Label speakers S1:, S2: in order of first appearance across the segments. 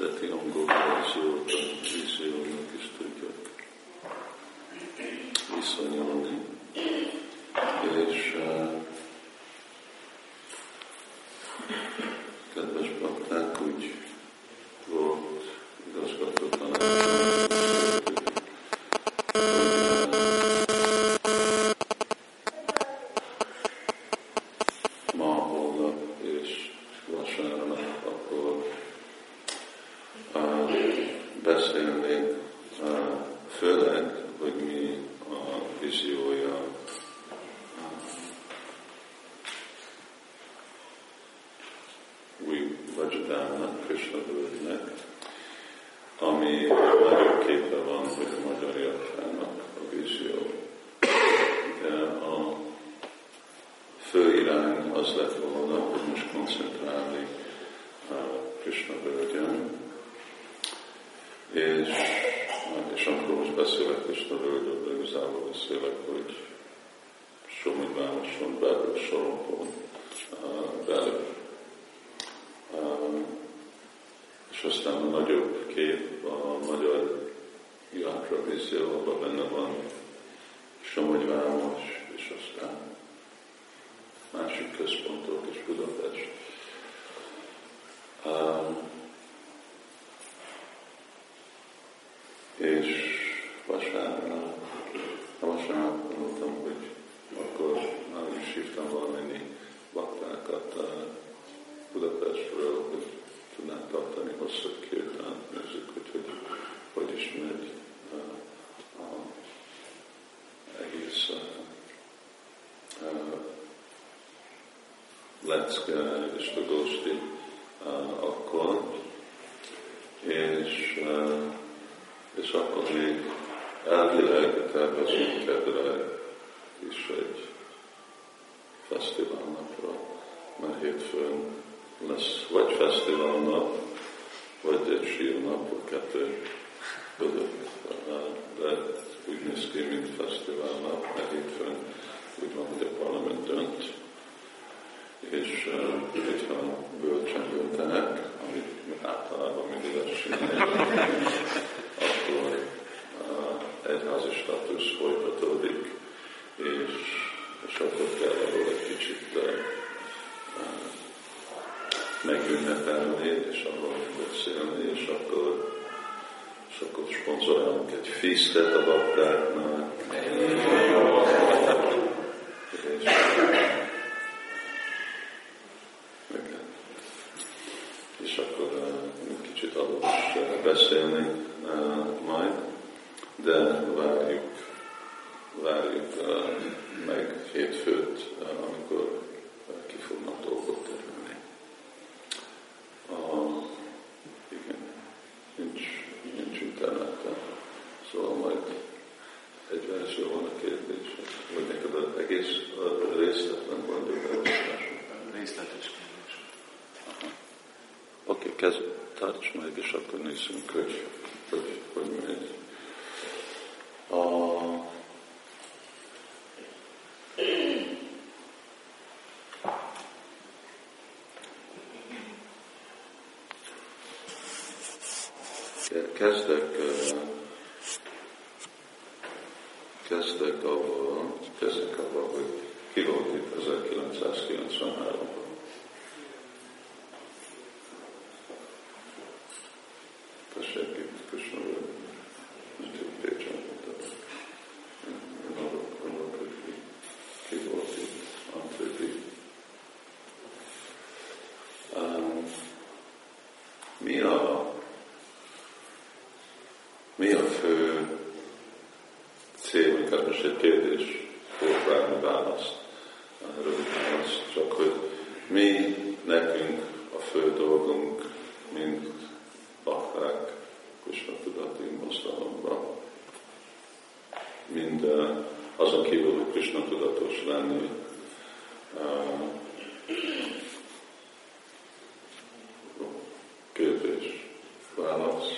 S1: eredeti angol verziót, a víziónak is tudjuk viszonyolni. És kedves bakták, úgy volt igazgató tanácsom, ma, holnap és vasárnap akkor beszélnék főleg, hogy mi a víziója új Vajradhana Krishna völgynek, ami nagyobb képe van, hogy a magyar jatrának a vízió. De a fő irány az lett volna, hogy most koncentrálni a Krishna völgyen, és amikor most beszélek Krishna völgyről, igazából beszélek, hogy Somogy városon belül, Sorompon belül. És aztán a nagyobb kép, a magyar játra vízió, abban benne van Somogy város, és aztán másik központok és Budapest. És vasárnap mondtam, hogy akkor már is hívtam valamennyi baktákat Budapestről, hogy tudnánk tartani hosszabb kirtánt, nézzük, hogy is megy egész lecke és Tagósti akkor, és akkor még elvileg tervezünk kedre is egy fesztiválnapra, mert hétfőn lesz vagy fesztiválnap, vagy egy sírnap, a kettő között. De úgy néz ki, mint fesztiválnap, mert hétfőn úgy van, hogy a parlament dönt, és hogyha bölcsen döntenek, amit általában mindig azt csinálják, akkor egyházi státusz folytatódik, és akkor kell arról egy kicsit megünnepelni, és arról beszélni, és akkor szponzorálunk egy feastet a baktáknak. És akkor kicsit arról is beszélni majd, de várjuk meg hétfőt, amikor ki fognak dolgok terülni. Igen, nincs interneten, szóval majd egy verzió van a kérdés, vagy neked az egész részletlen vagy a
S2: részletes kérdés.
S1: Oké, tarts meg, és akkor nézzünk, hogy megy. Kezdek avval, hogy ki volt itt 1993-ban. Tessék itt, köszönöm, hogy Pécsen voltak. Én arról, hogy ki volt itt, a többi. Mi a fő cél, inkább most egy kérdés, fogok várni választ, rövid választ, csak hogy mi nekünk a fő dolgunk, mint bakták Krishna tudati mozgalomban, mind azon kívül, hogy Krishna tudatos lenni, kérdés, válasz.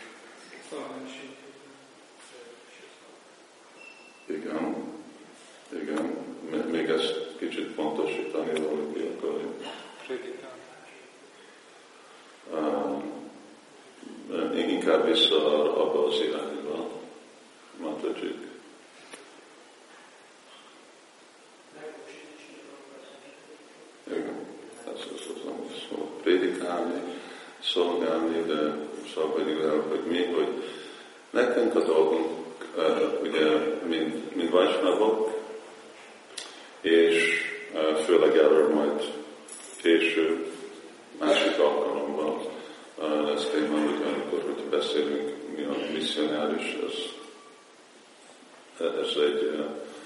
S1: Igen. Még ezt kicsit pontosítani, valaki akarja. inkább vissza abba az irányba, Mataji. Igen, ez az, amit szól. Prédikálni, szolgálni, de szabadidővel, hogy mi, hogy nekünk a dolgunk, ugye, mint vajsnavok, és főleg erről majd később, másik alkalommal lesz téma, hogy amikor hogy beszélünk, mi a misszionáris, ez egy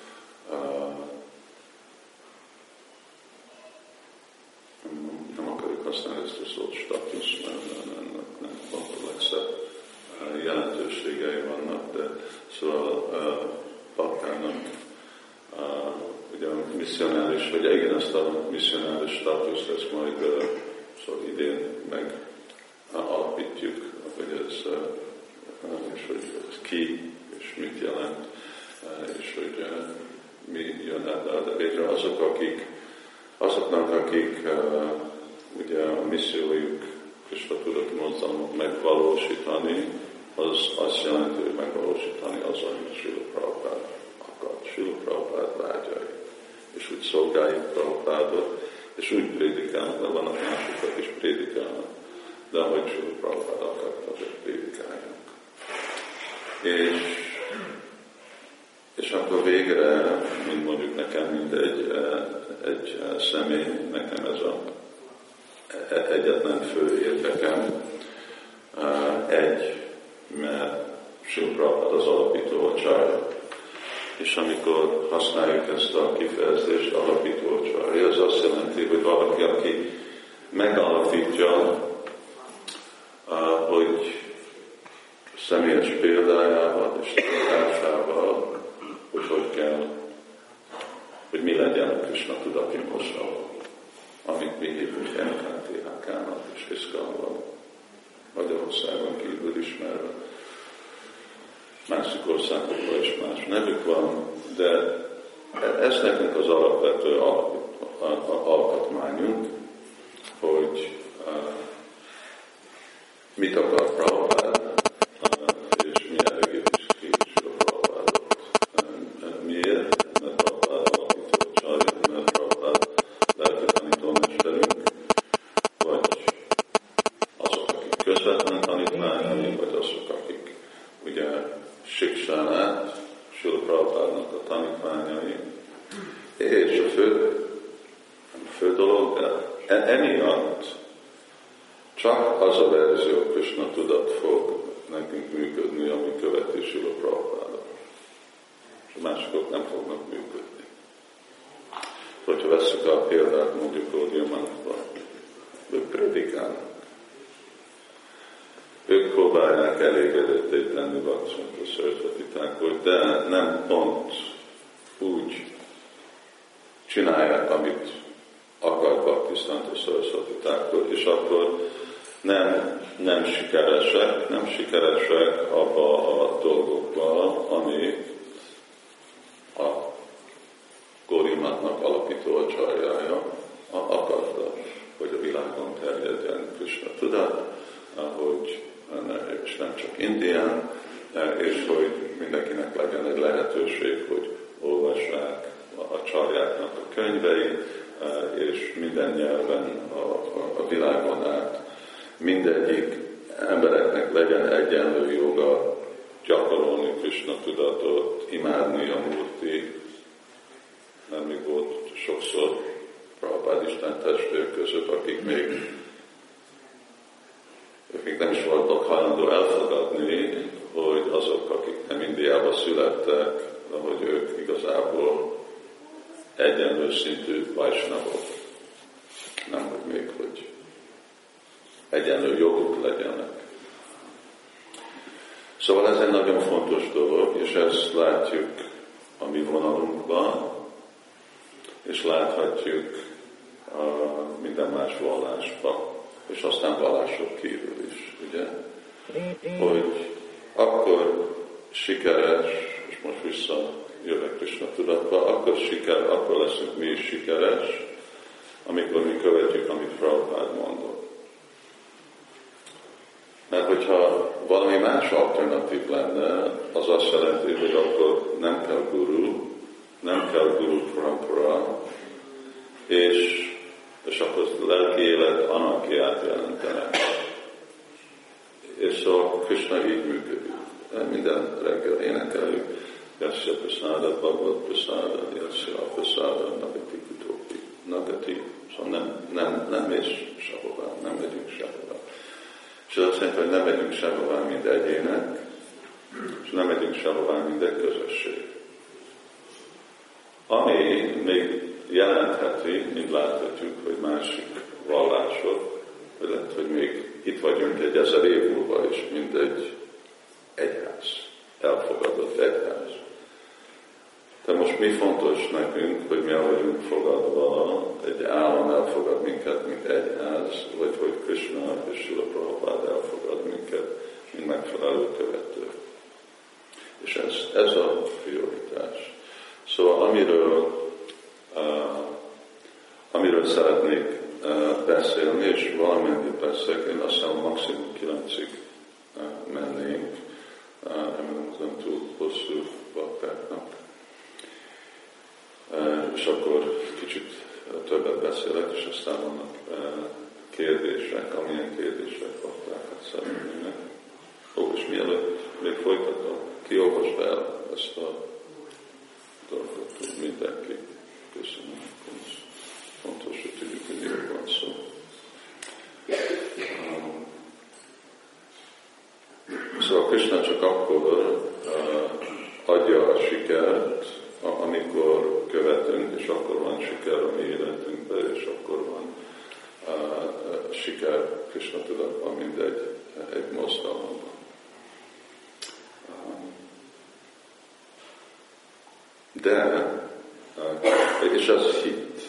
S1: nem akarjuk használni ezt a szót státusz, mert nem pont a legszebb jelentőségei vannak, de szóval Balkának ugye a misszionáris, hogy igen, ezt a misszionáris státuszt, ezt majd szóval idén meg alapítjuk, hogy ez, és hogy ez ki, és mit jelent, és hogy mi jön el, de végre azoknak, akik ugye a missziójuk Krishna tudat mozdalmat megvalósítani, az azt jelenti, hogy megvalósítani az, amit Srila Prabhupád akart, Srila Prabhupád vágyai. És úgy szolgáljuk Prabhupádot, és úgy prédikálnak, mert vannak mások, akik is prédikálnak, de ahogy Srila Prabhupád akarta, hogy prédikáljunk. És akkor végre, mint mondjuk nekem, mint egy személy, nekem ez egyetlen fő érdekem, mert Srila Prabhupád az alapító acharya. És amikor használjuk ezt a kifejezést, alapító acharya, az azt jelenti, hogy valaki, aki megalapítja, hogy személyes példájával és tudásával, hogy kell, hogy mi legyen a Krishna tudati mozdalom, amit mi hívunk NKTH-kának és Iszkanban, Magyarországon kívül ismerve. Másik országokban is más nevük van, de ez nekünk az alapvető alkotmányunk, hogy mit akar Prabhupád, és mi elégítés ki Srila Prabhupádot. Miért? Mert Prabhupád alapító acharya, mert Prabhupád lelki tanítómesterünk, vagy azok, akik közvetlen tanítványai, vagy azok, akik ugye Siksánát, Srila Prabhupádnak a tanítványai, és a fő dolog, de emiatt csak az a verzió Krishna tudat fog nekünk működni, ami követi Srila Prabhupádot. És a másikok nem fognak működni. Hogyha vesszük a példát mondjuk Gaudiya-Mathban, ők predikálnak. Ők próbálják elégedetté tenni Bhaktivinoda Saraswati Thakurt, de nem pont úgy csinálják, amit akar Bhaktivinoda Saraswati Thakur, és akkor nem sikeresek abba a dolgokba, ami a Gaudiya-Mathnak alapító acharjája akarta, hogy a világon terjedjen Krishna tudat, és nem csak Indián, és hogy mindenkinek legyen egy lehetőség, hogy olvassák a csarjáknak a könyveit, és minden nyelven a világon át mindegyik embereknek legyen egyenlő joga gyakorolni Krishna tudatot, imádni a Murti, mert még volt sokszor Prabhupád Isten testvér között, akik még nem is voltak hajlandó elfogadni, hogy azok, akik nem Indiában születtek, de hogy ők igazából egyenlő szintű vajsnavok. Nem, hogy még, hogy egyenlő joguk legyenek. Szóval ez egy nagyon fontos dolog, és ezt látjuk a mi vonalunkban, és láthatjuk minden más vallásban, és aztán vallások kívül is, ugye? Hogy akkor sikeres, és most visszajövök Krishna tudatba, akkor leszünk mi is sikeres, amikor mi követjük, amit Prabhupád mondott. Mert hogyha valami más alternatív lenne, az azt jelenti, hogy akkor nem kell guru parampara, és akkor lelki élet anarchiát jelentene. És szóval Krishna így működik. Minden reggel énekeljük, Yasya Prasada, Bhagavad Prasada, Yasya Prasada, Nagati Kutopi. Nagati. Szóval nem mész sehová, nem megyünk sehová. És ez azt jelenti, hogy nem megyünk sehová, mint egyének, és nem megyünk sehová, mint egy közösség. Ami még jelentheti, mint láthatjuk, hogy másik vallások, hogy lehet, hogy még itt vagyunk egy 1000 év múlva is, mint egy egyház, elfogadott egyház. De most mi fontos nekünk, hogy mi el vagyunk fogadva, egy állam elfogad minket, mint egyház, vagy hogy Krishna és Srila Prabhupáda elfogad minket, mint megfelelő követő. És ez a prioritás. Szóval amiről szeretnék beszélni, és valamennyit beszélek, én azt hiszem maximum 9-ig mennénk, nem túl hosszú baktáknak. És akkor kicsit többet beszélek, és aztán vannak kérdések, amilyen kérdések baktákat szeretnének. És mielőtt még folytatom, ki olvasd el ezt a dolgot, hogy mindenki. Köszönöm. Fontos, hogy tudjuk, hogy miről van szó. Szóval Krishna csak akkor adja a sikert, amikor követünk, és akkor van siker a mi életünkben, és akkor van siker Krishna tudatban, mint egy mozgalomban. De, és ez hit.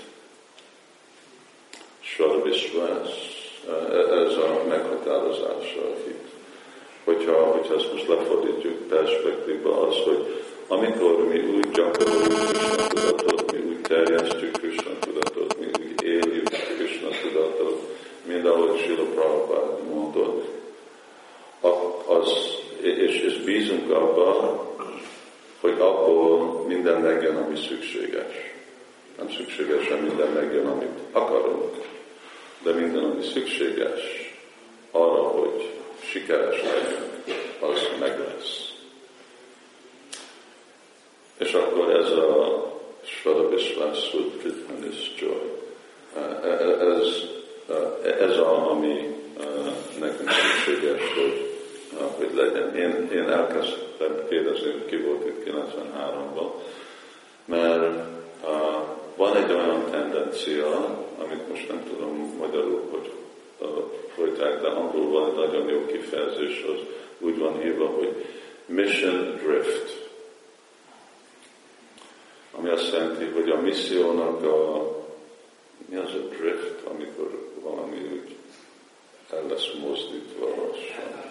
S1: Sarvishvás, ez a meghatározása a hit. Hogyha ezt most lefordítjuk perspektíva, az, hogy amikor mi úgy gyakoroljuk Krishna tudatot, mi úgy terjesztjük Krishna tudatot, mi úgy éljük Krishna tudatot, mint ahogy Srila Prabhupád mondott, és bízunk abban, hogy abból minden megjön, ami szükséges. Nem szükségesen minden megjön, amit akarunk, de minden, ami szükséges arra, hogy sikeres legyünk, az meg lesz. És akkor ez a Svadabhisvás Sudkritmanis Joy. Ez ami nekünk szükséges, hogy legyen. Én elkezdtem kérdezni, hogy ki volt itt 93-ban, mert van egy olyan tendencia, amit most nem tudom magyarul, hogy folyták, de angolul van egy nagyon jó kifejezés, az úgy van hívva, hogy mission drift. Ami azt jelenti, hogy a missziónak mi az a drift, amikor valami úgy el lesz mozdítva lassan.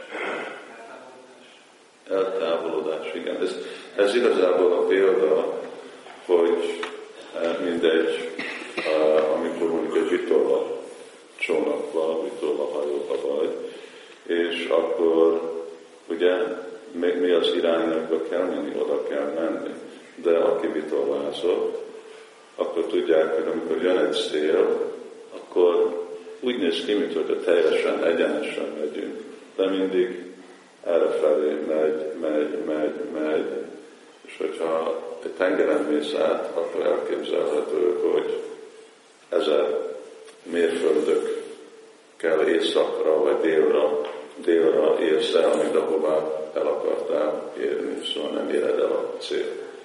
S1: Eltávolodás, igen. Ez igazából a példa, hogy mindegy, amikor mondjuk egy vitorla csónakban, vitorla hajóba vagy, és akkor ugye mi az irányba kell menni, oda kell menni. De aki vitorlázott, akkor tudják, hogy amikor jön egy szél, akkor úgy néz ki, mintha teljesen egyenesen megyünk, de mindig errefelé megy, és hogyha egy tengeren mész át, akkor elképzelhető, hogy 1000 mérföldök kell északra vagy délre érsz el, mint ahová el akartál érni, szóval nem éred el a cél.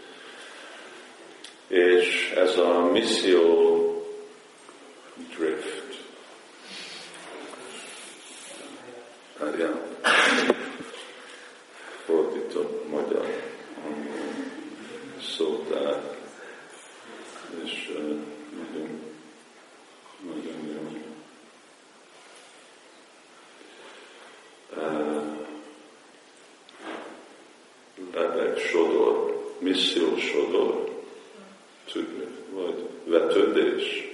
S1: És ez a misszió drift. Fordítom magyar szótár, és nagyon jó. Lebeg sodor, misszió sodor, vagy vetődés,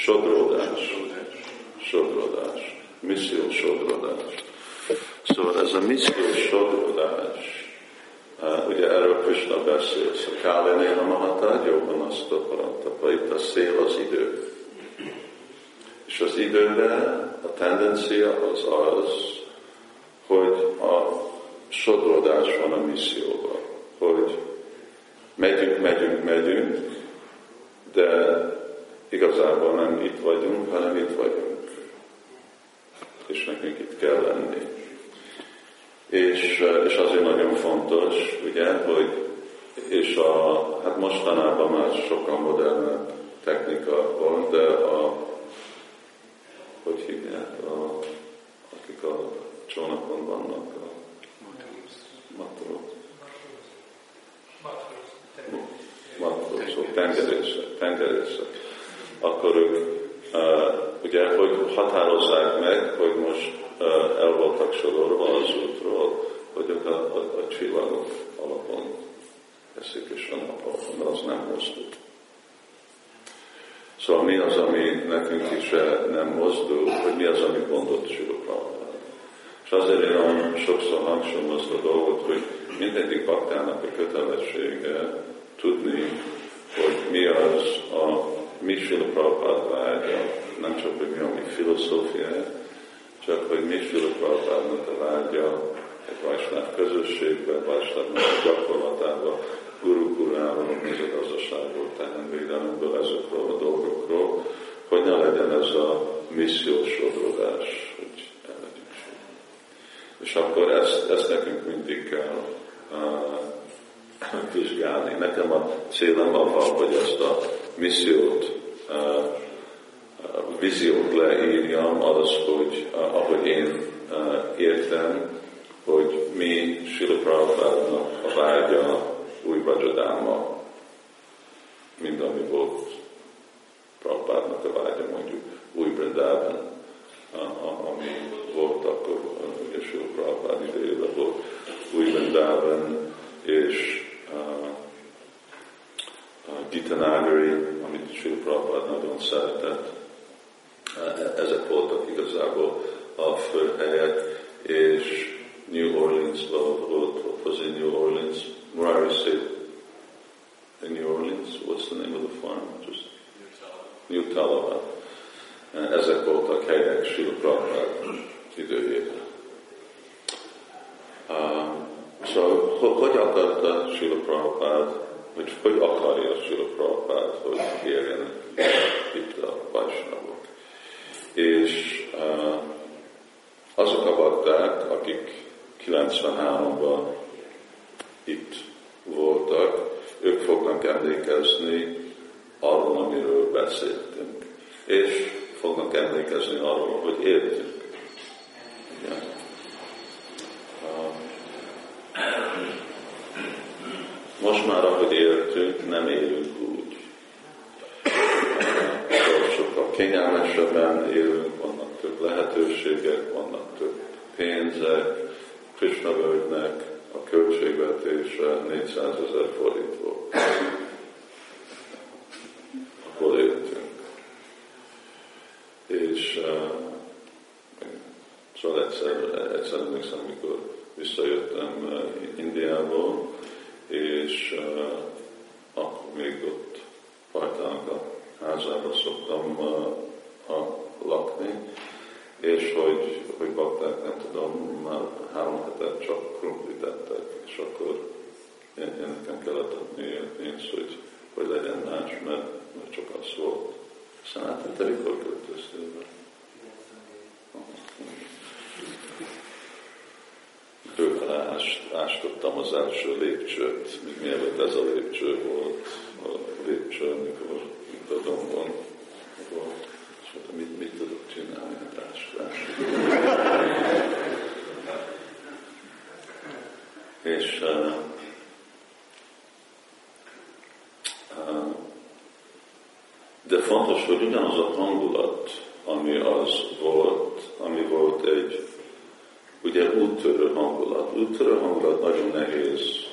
S1: sodródás, misszió sodródás. Szóval ez ez a missziós sodródás, ugye erről Krishna beszél, a Kálenéna Mahatad, jobban azt a parantapa, itt a szél az idő. És az időre a tendencia az, hogy a sodródás van a misszióban, hogy megyünk, de igazából nem itt vagyunk, hanem itt vagyunk. És nekünk itt kell lenni. És azért nagyon fontos, ugye, hogy hát mostanában már sokkal modernebb technika van, de hogy hívják, akik a csónakon vannak, a matrózok, tengerészek. Akkor ők ugye, hogy határozzák meg, hogy most el voltak sorolva az útról, hogy ők a csillagok alapon eszik, és a nap alapon, de az nem mozdul. Szóval mi az, ami nekünk is nem mozdul, hogy mi az, ami gondot Srila Prabhupád. És azért én olyan sokszor hangsúlyozom a dolgot, hogy mindegyik baktának a kötelessége tudni, hogy mi az mi Srila Prabhupád vágya, nem csak, hogy mi a mi filozófiája, csak, hogy mi Srila Prabhupádnak a vágya egy Vajsnáv közösségben, Vajsnávnak a gyakorlatában, Guru-Gurával, mezőgazdaságból, tehenvédelemből, ezekről a dolgokról, hogy ne legyen ez a missziós sodródás, hogy el legyünk sodródni. És akkor ezt nekünk mindig kell vizsgálni. Nekem a célom avval, hogy ezt a missziót, víziót leírjam, az, hogy ahogy én értem, hogy mi Srila Prabhupádnak a vágya új Vrajadáma, mint ami volt Prabhupádnak a vágya, mondjuk új Vrindában, ami volt akkor, ugye Srila Prabhupád idejében volt új Vrindában, és Gitanagari, amit Srila Prabhupád nagyon szeretett. Ezek voltak igazából a fő helyek, és New Orleans-ban volt New Orleans, Murari State in New Orleans, what's the name of the farm? Just New Talabat. Ezek voltak helyek Srila Prabhupád időjében. Szóval, hogy akarta Srila Prabhupád, hogy akarja Srila Prabhupád, hogy érjenek itt a Vajsnavok. És azok a bakták, akik 93-ban itt voltak, ők fognak emlékezni arról, amiről beszéltünk. És fognak emlékezni arról, hogy éltünk. Ja. Most már, ahogy éltünk, nem élünk úgy. Sokkal kényelmesebben élünk, vannak több lehetőségek, vannak több pénzek. Krishna völgynek a költségvetése 400 000 forint volt. Akkor éltünk. És szóval egyszer emlékszem, amikor visszajöttem Indiából, és akkor még ott Pajtának a házában szoktam lakni, és hogy bakták, nem tudom, már 3 hetet csak krumplit ettek, és akkor én nekem kellett adni pénzt, hogy legyen más, mert csak az volt. Aztán hát te mikor költöztél be? Kővel ástottam az első lépcsőt, még mielőtt ez a lépcső volt, a lépcső, amikor itt a dombon volt. És mondtam, mit tudok csinálni, hát ástás. És de fontos, hogy ugyanaz a hangulat, ami volt egy ugye úttörő hangulat. Úttörő hangulat nagyon nehéz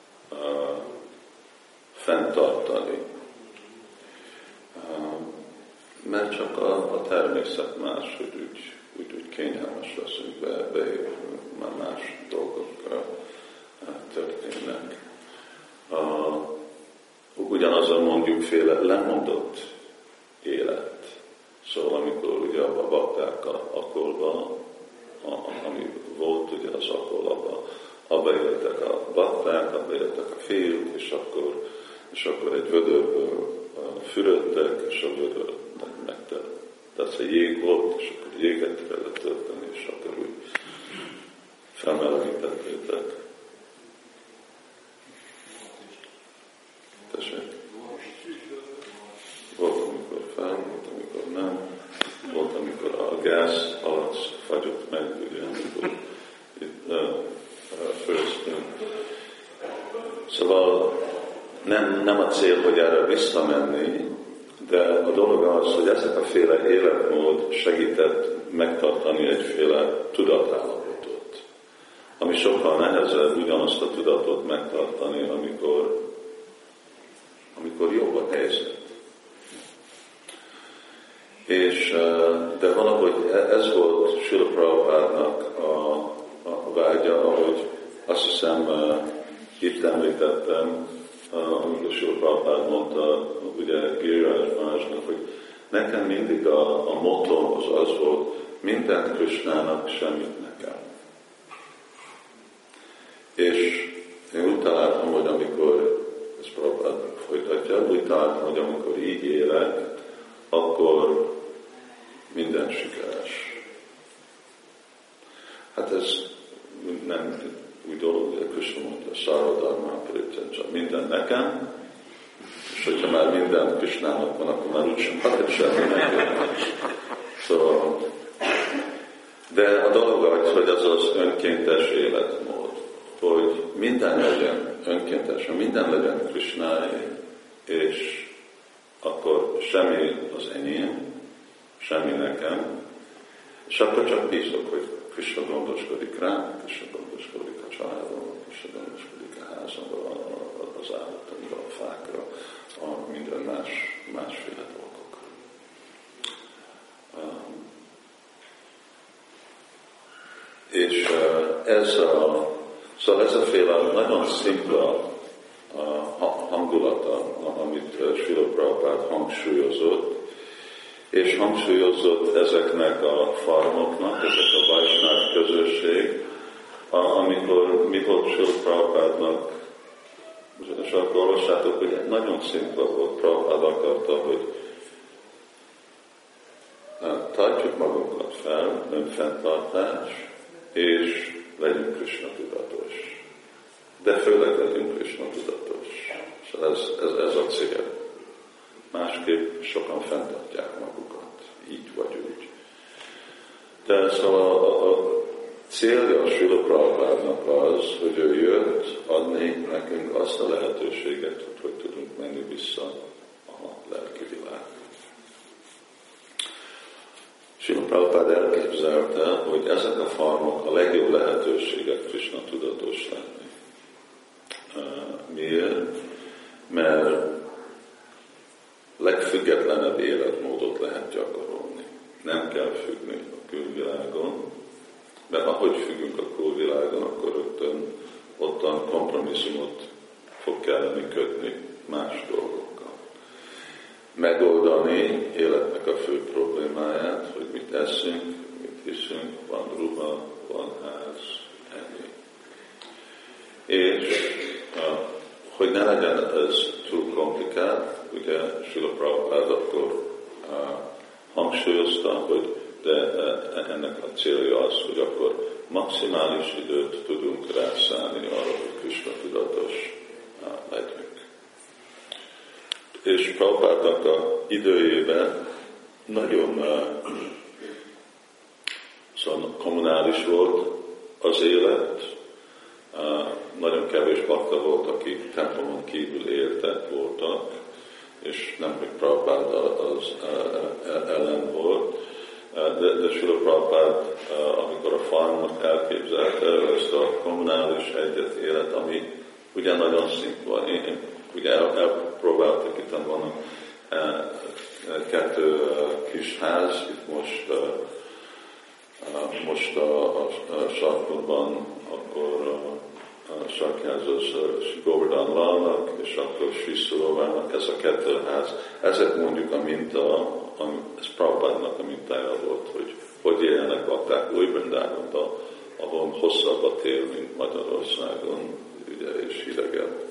S1: fenntartani. Mert csak a természet más, hogy úgy kényelmes leszünk, beépülünk, már más az a mondjuk féle lemondott élet. Szóval amikor ugye a bakták akkolba, ami volt ugye az akkolaba, abba éltek a bakták, abba éltek a fiúk, és akkor egy vödörből fürödtek, és a vödör megtelt. Tehát a jég volt, és akkor jéget kellett tölteni, és akkor úgy felmelegítettétek. Tessék? Volt, amikor fel, volt, amikor nem. Volt, amikor a gáz alatt fagyott meg, ugye, amikor itt főztünk. Szóval nem a cél, hogy erre visszamenni, de a dolog az, hogy ezek a féle életmód segített megtartani egyféle tudatállapotot, ami sokkal nehezebb ugyanazt a tudatot megtartani, amikor jobb a helyzet. És, de valahogy ez volt Srila Prabhupádnak a vágya, ahogy azt hiszem itt említettem, amikor Srila Prabhupád mondta, ugye Giriraj Mahārājnak, hogy nekem mindig a mottom az volt, mindent Krishnának, semmit nekem. És én úgy találtam, hogy amikor, ez Prabhupád folytatja, úgy találtam, hogy amikor így élek, akkor minden sikeres. Hát ez nem úgy dolog, hogy Krishna mondta, Sarvadharma Parityaja, minden nekem, és hogyha már minden Krishnának van, akkor már úgysem marad semmi nekem. Szóval, de a dolog az, hogy az az önkéntes életmód, hogy minden legyen önkéntes, minden legyen Krishnáé, és akkor semmi az enyém, semmi nekem, és akkor csak bízok, hogy Krishna gondoskodik rám, Krishna gondoskodik a családom, Krishna gondoskodik a házamra, az állatomra, a fákra, a minden másféle dolgokra. És szóval ez a féle nagyon szimpla hangulata, amit Srila Prabhupád hangsúlyozott, és hangsúlyozott ezeknek a farmoknak, ezek a Vaisnáv közösség, amikor mi volt Srila Prabhupádnak, és akkor olvassátok, hogy nagyon szimpla volt, Prabhupád akarta, hogy tartjuk magunkat fel, önfenntartás, és legyünk Krishna tudatos. De főleg legyünk Krishna tudatos. És ez a cél. Másképp sokan fenntartják magukat, így vagy úgy. De szóval a célja a Srila Prabhupádnak az, hogy ő jött adni nekünk azt a lehetőséget, hogy tudunk menni vissza a lelki világba. Srila Prabhupád elképzelte, hogy ezek a farmok a legjobb lehetőségek Krishna tudatos lenni. Miért? Mert legfüggetlenebb életmódot lehet gyakorolni. Nem kell függni a külvilágon, mert ahogy függünk a külvilágon, akkor rögtön ottan kompromisszumot fog kelleni kötni más dolgokkal. Megoldani életnek a fő problémáját, hogy mit eszünk, mit hiszünk, van ruha, van ház, ennyi. És hogy ne legyen ez túl komplikált, ugye Srila Prabhupád akkor hangsúlyozta, hogy de ennek a célja az, hogy akkor maximális időt tudunk rászállni arra, hogy Krishna tudatos legyünk. És Prabhupádnak a időjében nagyon szóval kommunális volt az élet, nagyon kevés bakta volt, akik templomon kívül éltek voltak, és nem, hogy Prabhupád az ellen volt, de Srila Prabhupád, amikor a farmot elképzelte, ezt a kommunális egyet élet, ami ugye nagyon szimpla. Én ugye elpróbáltak, itt vannak 2 kis ház, itt most a sarkodban, akkor Sakjához Govardhan Lalnak, és akkor Sri Surovának, ez a kettő ház. Ezek mondjuk a minta, ez Prabhupádnak a mintája volt, hogy éljenek bakták új Vrindávonban, ahol hosszabb a tél, mint Magyarországon, ugye, és hidegebb.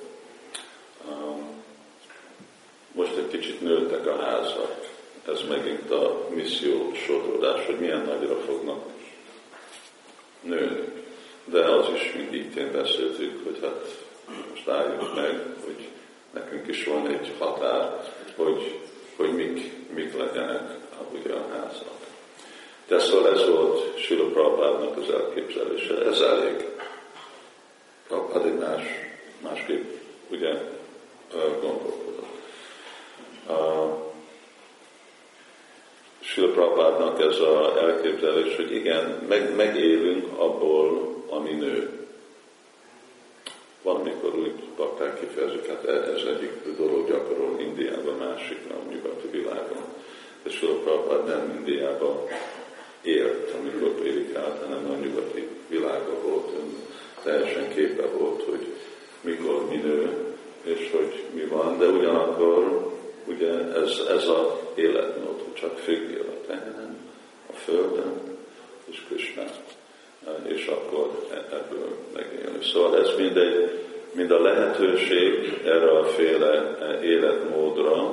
S1: Most egy kicsit nőttek a házak. Ez megint a misszió sodródás, hogy milyen nagyra fognak nőni. De az is mindig én beszéltük, hogy hát most álljunk meg, hogy nekünk is van egy határ, hogy mik legyenek ugye a házak. De szóval ez volt Srila Prabhupádnak az elképzelése. Ez elég. Addig másképp ugye gondolkodott. Srila Prabhupádnak ez az elképzelés, hogy igen, megélünk abból, ami nő. Valamikor úgy bakták kifejezik, hát ez egyik dolog gyakorol Indiában, másikra a nyugati világon. De Srila Prabhupád nem Indiában élt, amikor prédikált, hanem a nyugati világa volt. Teljesen képe volt, hogy mikor mi nő, és hogy mi van, de ugyanakkor ugye ez az életmód, hogy csak függél a tengeren, a földön, és Krishnán. És akkor ebből megélni. Szóval ez mind a lehetőség erre a féle életmódra.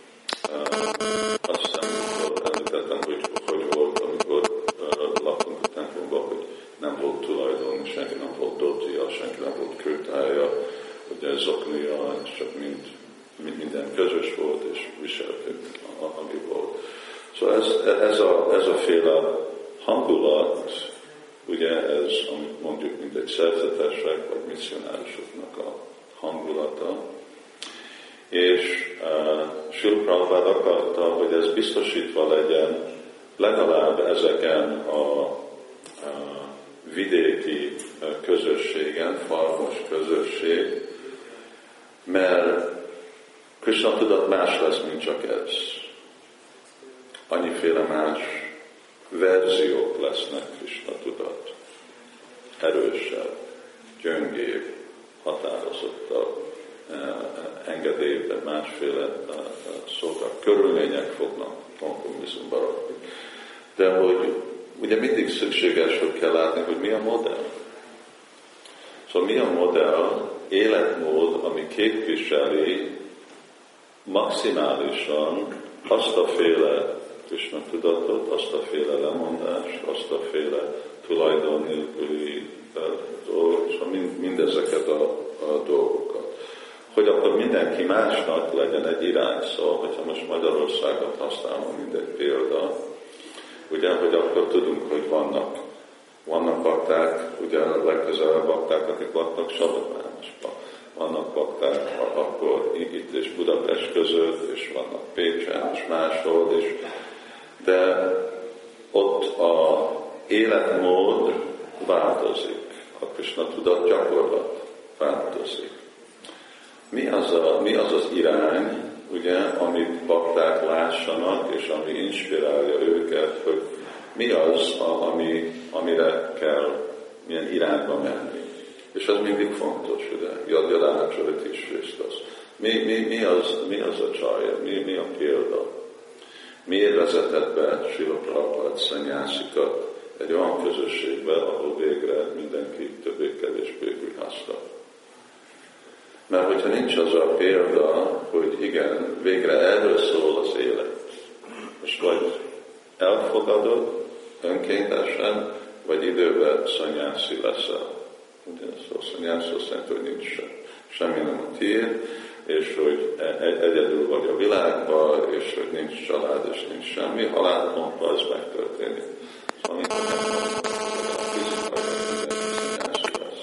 S1: Azt hiszem, amikor említettem, hogy volt, amikor laktunk a templomban, hogy nem volt tulajdon, senki nem volt dótia, senki nem volt kőtája, ugye zoknia, és csak minden közös volt, és viseltünk, ami volt. Szóval ez a féle hangulat, ugye ez, amit mondjuk, mint egy szerzetesek, vagy misszionárisoknak a hangulata. És Srila Prabhupád akarta, hogy ez biztosítva legyen legalább ezeken a vidéki közösségen, farmos közösség, mert Krishna tudat más lesz, mint csak ez. Annyiféle más verziók lesznek Krishna tudat. Erősebb, gyöngébb, határozottabb, engedélyben másféle szolgálat. Körülmények fognak kompromisszumba rakni. De hogy ugye mindig szükséges, hogy kell látni, hogy mi a modell. Szóval mi a modell, életmód, ami képviseli maximálisan azt a féle Krishna tudatot, azt a féle lemondást, azt a féle tulajdon nélküli dolgot, és mindezeket a dolgokat. Hogy akkor mindenki másnak legyen egy irányszó, hogyha most Magyarországot használom, mint egy példa, ugye, hogy akkor tudunk, hogy vannak bakták, ugye legközelebb bakták, akik laknak Szabadvárosban. Vannak bakták akkor itt és Budapest között, és vannak Pécsen, és máshol is. De ott a életmód változik, a Krishna tudat gyakorlat változik. Mi az az irány, ugye, amit bakták lássanak, és ami inspirálja őket, hogy mi az, amire kell, milyen irányba menni. És ez mindig fontos, ugye? Jadjadának Csavati is részt az. Mi az a csalja? Mi a példa? Miért vezetett be Srila Prabhupád szanyászikat egy olyan közösségbe, ahol végre mindenki többé-kevésbé grihaszta? Mert hogyha nincs az a példa, hogy igen, végre erről szól az élet. Most vagy elfogadod önkéntesen, vagy időben szanyászi leszel. Ugye, szóval szanyászi azt jelenti, hogy nincs semmi nem a tiéd, és hogy egyedül vagy a világban, és hogy nincs család, és nincs semmi, halálpontban ez megtörténik. Szóval amikor a fizikai szanyászi lesz.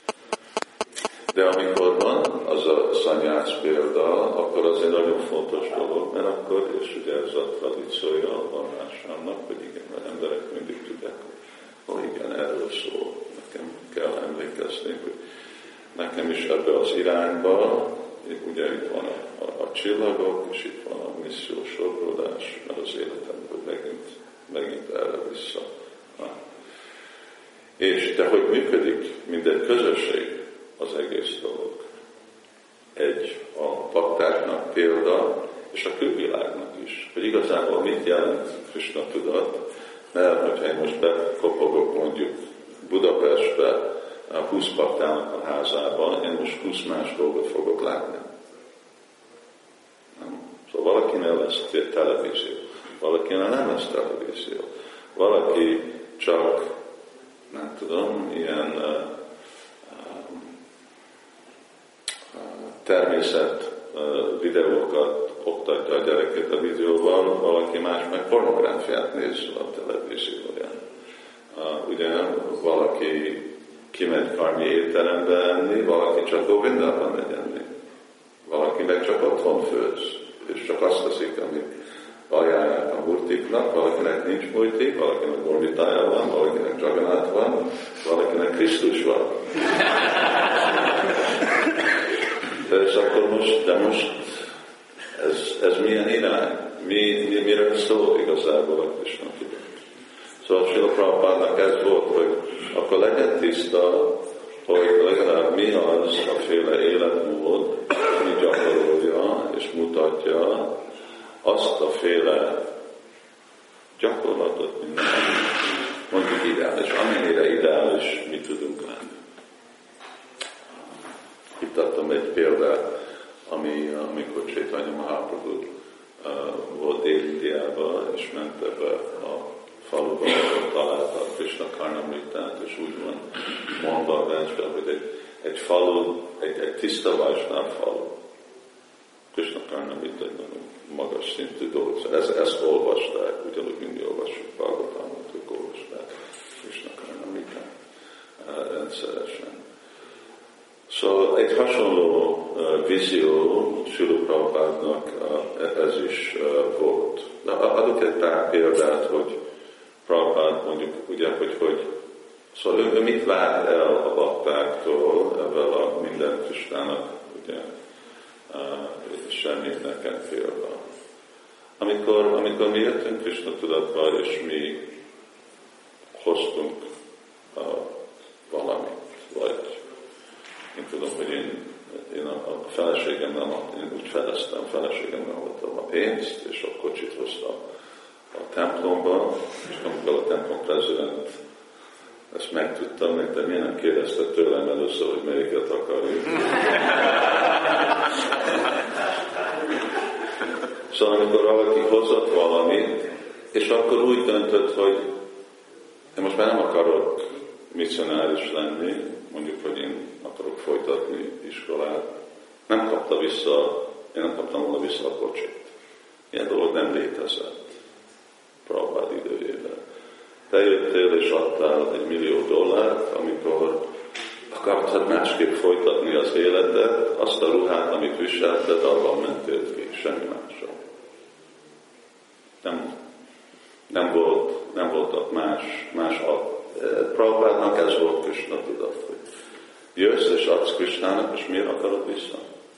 S1: De amikor van az a szanyász példa, akkor az egy nagyon fontos dolog, mert akkor, és ugye ez a tradíciója a vallásának, hogy igen, az emberek mindig tudják, hogy igen, erről szól. Nekem kell emlékezni, hogy nekem is ebbe az irányba, ugye itt van a csillagok, és itt van a missziós sodródás, mert az életemből megint erre vissza. És de hogy működik, mint egy közösség, az egész dolog. Egy a baktáknak példa, és a külvilágnak is. Hogy igazából mit jelent Krishna tudat, mert hogyha én most bekopogok mondjuk Budapestbe, a 20 baktának a házában, én most 20 más dolgot fogok látni. Nem? Szóval valakinél lesz televízió, valakinél nem lesz televízió. Valaki csak, nem tudom, ilyen természet videókat oktatja a gyereket a videóban, valaki más meg pornográfiát néz a televízióján. Ugye valaki kimegy valami étterembe enni, valaki csak Govindában megy enni. Valaki meg csak otthon főz, és csak azt teszik, amit ajánlják a murtiknak, valakinek nincs murtik, valakinek gormitája van, valakinek Jagannath van, valakinek Krisztus van. És akkor most ez milyen irány? Mire szól igazából a Krishna tudat? Szóval Srila Prabhupádnak ez volt, hogy akkor legyen tiszta, hogy legalább mi az a féle életmód, ami gyakorolja és mutatja azt a féle gyakorlatot, mint mondjuk ideális, amennyire ideális mi tudunk lenni. Itt adtam egy példát, amikor Chaitanya Mahaprabhu volt Dél-Indiában, és ment ebbe a faluba, ahol találta a Krishna Karnamritát, és úgy van mondva a versben, hogy egy falu, egy tiszta Vajsnáv falu. Krishna Karnamrita egy nagyon magas szintű dolog. Ezt olvasták, ugyanúgy, mint mi olvassuk Bhagavatamot, ők olvasták Krishna Karnamritát rendszeresen. Szóval egy hasonló vízió Srila Prabhupádnak ez is volt. De adok egy pár példát, hogy Prabhupád mondjuk, ugye, hogy szóval ő mit vár el a baktáktól ebben a minden Krisnának, ugye, semmi nekem példa. Amikor mi jöttünk Krishna tudatba, és mi hoztunk valamit, vagy én tudom, hogy én a feleségemmel, én úgy fedeztem, feleségemmel adtam a pénzt, és a kocsit hoztam a templomba, és amikor a templom prezident ezt megtudtam, de miért nem kérdezte tőlem először, hogy melyiket akarjuk. Szóval amikor valaki hozott valamit, és akkor úgy döntött, hogy én most már nem akarok misszionáris lenni, mondjuk, hogy én akarok folytatni iskolát, nem kapta vissza, én nem kaptam volna vissza a kocsit. Ilyen dolog nem létezett Prabhupád időjében. Te jöttél és adtál $1 millió, amikor akartad másképp folytatni az életet, azt a ruhát, amit viselted, abban mentél ki, semmi mással. Nem voltak más Prabhupádnak ez volt Krishna tudat, hogy jössz és adsz Krishnának, és miért akarod vissza?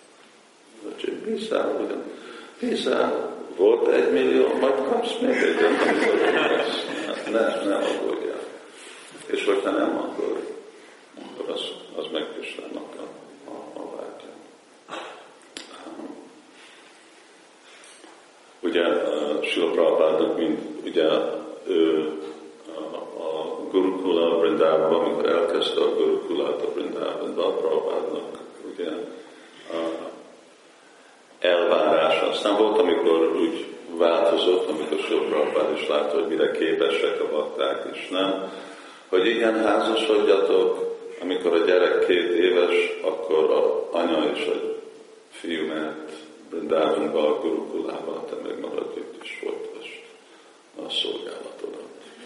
S1: Bízál, volt $1 millió, majd kapsz még egyet, amikor ne aggódjál. És hogyha nem, akkor az meg Krishnának a vágya. Ugye Srila Prabhupádnak, mint ugye ő a Gurukula Vrindában, amikor elkezdte a Gurukulát a Vrindában, Prabhupádnak ugye elvárása. Aztán volt, amikor úgy változott, amikor Srila Prabhupád is látta, hogy mire képesek a bakták, és nem, hogy igen, házasodjatok, amikor a gyerek 2 éves, akkor az anya és a fiú mehet Vrindávonba, a Gurukulába, te meg maradj itt és folytasd a szolgálatodat.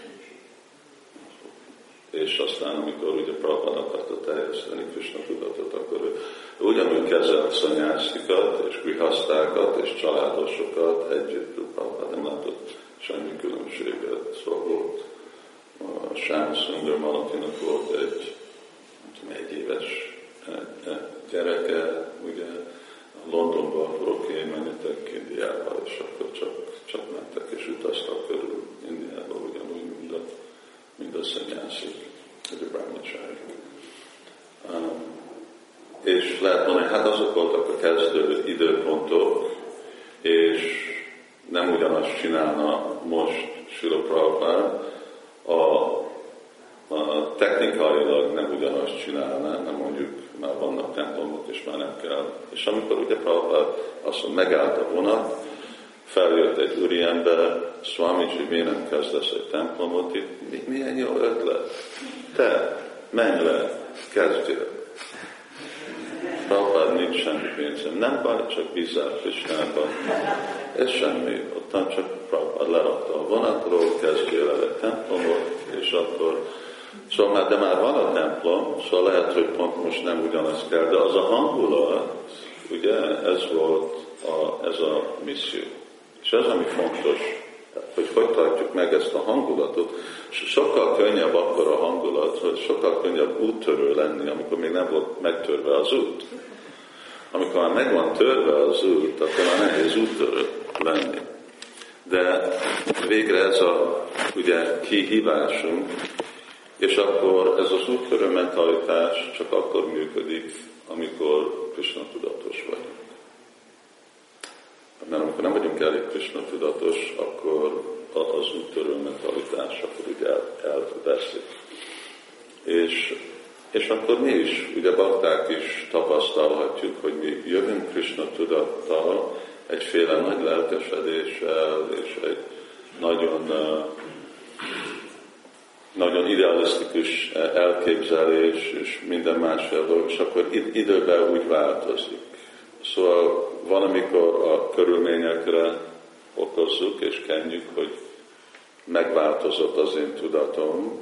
S1: És aztán, amikor ugye Prabhupád akarta terjeszteni Krishna tudatot, akkor ő ugyanúgy kezelt szanyászikat, és grihasztákat, és családosokat együtt. Prabhupád nem látott semmi különbséget. Szóval volt a Shyam Sundar Malatinak volt egy 1 éves gyereke, ugye Londonba akarok én menjetek Indiába, és akkor csak mentek és utaztak körül Indiába, ugyanúgy, mint a szanyászik, vagy a brahmacsárik. És lehet mondani, hát azok voltak a kezdő időpontok, és nem ugyanazt csinálna most Srila Prabhupád, a technikailag nem ugyanazt csinálná, nem mondjuk már vannak templomok, és már nem kell. És amikor ugye Prabhupád azt mondja, megállt a vonat, feljött egy úriember, Swamiji, miért nem kezdesz egy templomot itt? Milyen jó ötlet! Te, menj le, kezdjél! Prabhupád nincs semmi pénzem. Nem baj, csak bízzál Krishnában. Ez semmi. Ottan csak Prabhupád lerakta a vonatról, kezdjél el egy templomot, és akkor... Szóval de már van a templom, szóval lehet, hogy pont most nem ugyanaz kell, de az a hangulat, ugye, ez volt ez a misszió. És ez, ami fontos, hogy tartjuk meg ezt a hangulatot. Sokkal könnyebb akkor a hangulat, hogy sokkal könnyebb úttörő lenni, amikor még nem volt megtörve az út. Amikor már meg van törve az út, akkor már nehéz úttörő lenni. De végre ez a ugye kihívásunk, és akkor ez az úttörő mentalitás csak akkor működik, amikor Krishna tudatos vagyunk. Mert amikor nem vagyunk elég Krishna tudatos, akkor az úttörő mentalitás akkor ugye elveszik. És akkor mi is, ugye bakták is tapasztalhatjuk, hogy mi jövünk Krishna tudattal, egyféle nagy lelkesedéssel, és egy nagyon idealisztikus elképzelés, és minden más dolog, és akkor időben úgy változik. Szóval van, amikor a körülményekre okozzuk és kenjük, hogy megváltozott az én tudatom,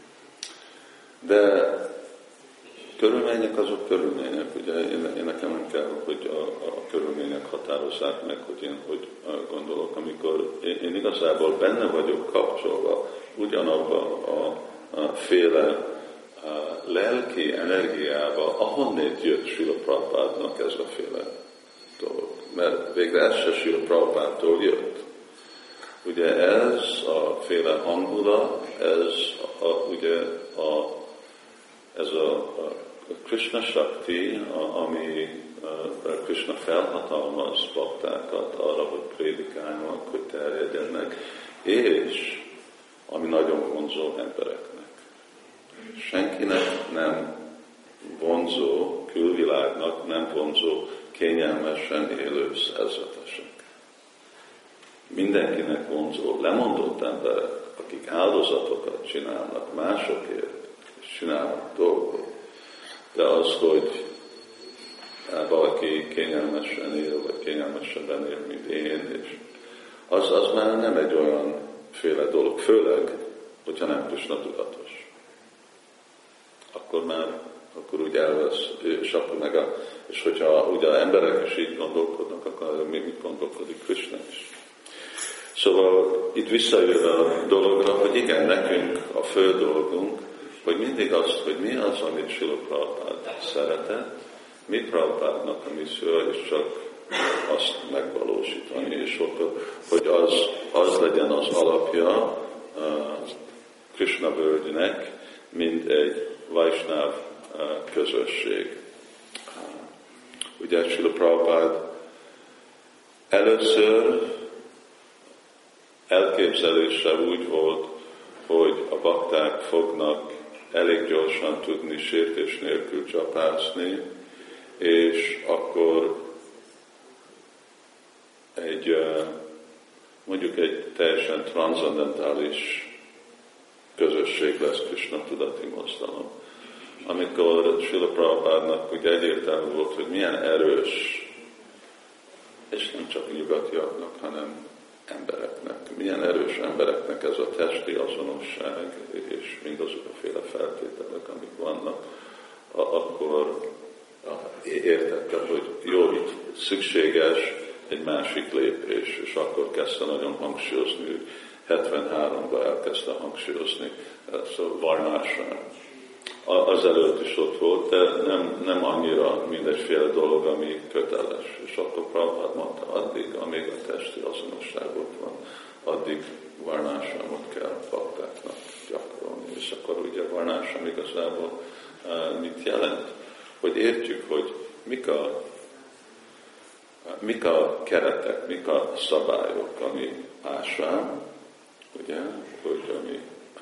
S1: de körülmények azok körülmények, ugye én nekem nem kell, hogy a körülmények határozzák meg, hogy én hogy gondolok, amikor én igazából benne vagyok kapcsolva ugyanabban a féle lelki energiába, ahonnét jött Srila Prabhupádnak ez a féle dolog. Mert végre ez se Srila Prabhupádtól jött. Ugye ez a féle hangulat, ez a Krishna Shakti, ami Krishna felhatalmaz baktákat arra, hogy prédikáljanak, hogy terjedjenek, és ami nagyon vonzó embereknek. Senkinek nem vonzó, külvilágnak nem vonzó, kényelmesen élő szerzetesek. Mindenkinek vonzó, lemondott emberek, akik áldozatokat csinálnak másokért, és csinálnak dolgokat. De az, hogy valaki kényelmesen él, vagy kényelmesebben él, mint én, és az már nem egy olyan féle dolog, főleg, hogyha nem Krishna tudatos. Akkor úgy elvesz, és akkor és hogyha ugye az emberek is így gondolkodnak, akkor még mit gondolkodik Krishna is. Szóval itt visszajön a dologra, hogy igen, nekünk a fő dolgunk, hogy mindig azt, hogy mi az, amit Srila Prabhupád szeretett, mi Prabhupádnak a missziója, és csak azt megvalósítani, és hogy az legyen az alapja Krishna völgynek, mint egy Vaisnáv közösség. Ugye Srila Prabhupád először elképzelése úgy volt, hogy a bakták fognak elég gyorsan tudni sértés nélkül csapászni, és akkor mondjuk egy teljesen transzendentális közösség lesz Krishna tudati mozdalom. Amikor Srila Prabhupádnak ugye egyértelmű volt, hogy milyen erős, és nem csak nyugatiaknak, hanem embereknek, milyen erős embereknek ez a testi azonosság, és mindazok a féle feltételek, amik vannak, akkor értette, hogy jó, itt szükséges egy másik lépés, és akkor kezdte nagyon hangsúlyozni, 73-ban elkezdte hangsúlyozni ezt a varnásra. Azelőtt is ott volt, de nem annyira mindegyféle dolog, ami köteles. És akkor Prabhupád mondta, addig, amíg a testi azonosság ott van, addig varnásámot kell baktáknak gyakorolni. És akkor ugye varnásám igazából mit jelent? hogy értjük, hogy mik a keretek, mik a szabályok, ami ásvám, ugye, hogy ami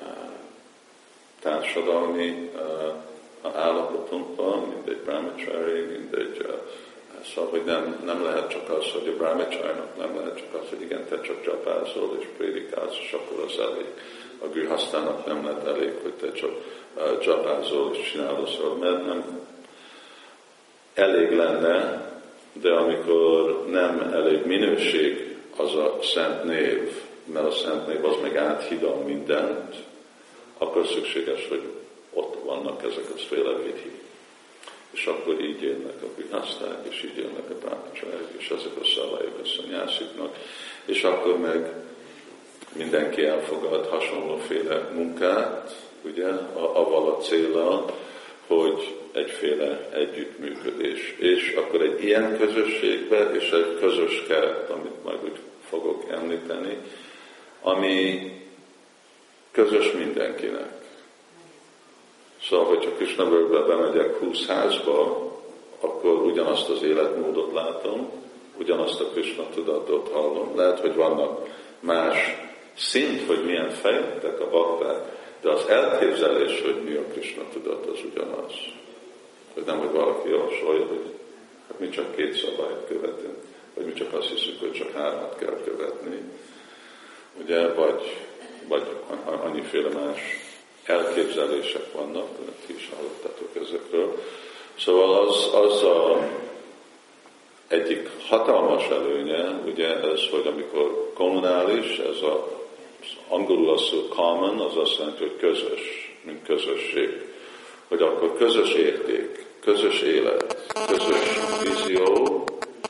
S1: társadalmi állapotunkban, mindegy brahmachari, mindegy, szóval, hogy nem lehet csak az, hogy a brahmacharnak nem lehet csak az, hogy igen, te csak japázol és prédikálsz, és akkor az elég. A grihasztának nem lehet elég, hogy te csak japázol és csinálod, mert nem elég lenne, de amikor nem elég minőség az a szent név, mert a szent név az meg áthidal mindent, akkor szükséges, hogy ott vannak ezek a féle vidhi. És akkor így élnek a grihaszták, és így élnek a brahmacharák, és ezek a szabályok a szanyásziknak, és akkor meg mindenki elfogad hasonlóféle munkát, ugye, avval a céllal, hogy egyféle együttműködés. És akkor egy ilyen közösségbe, és egy közös keret, amit majd úgy fogok említeni, ami közös mindenkinek. Szóval, hogyha Krishna völgybe bemegyek 20 házba, akkor ugyanazt az életmódot látom, ugyanazt a Krishna tudatot hallom. Lehet, hogy vannak más szint, hogy milyen fejlettek a bakták, de az elképzelés, hogy mi a Krishna tudat, az ugyanaz. Hogy nem, hogy valaki javasolja, hogy hát mi csak 2 szabályt követünk, vagy mi csak azt hiszük, hogy csak 3 kell követni. Ugye, vagy annyiféle más elképzelések vannak, ti is hallottatok ezekről. Szóval az a egyik hatalmas előnye, ugye ez, hogy amikor kommunális, ez angolul az szó common, az azt jelenti, hogy közös, mint közösség. Hogy akkor közös érték, közös élet, közös vízió,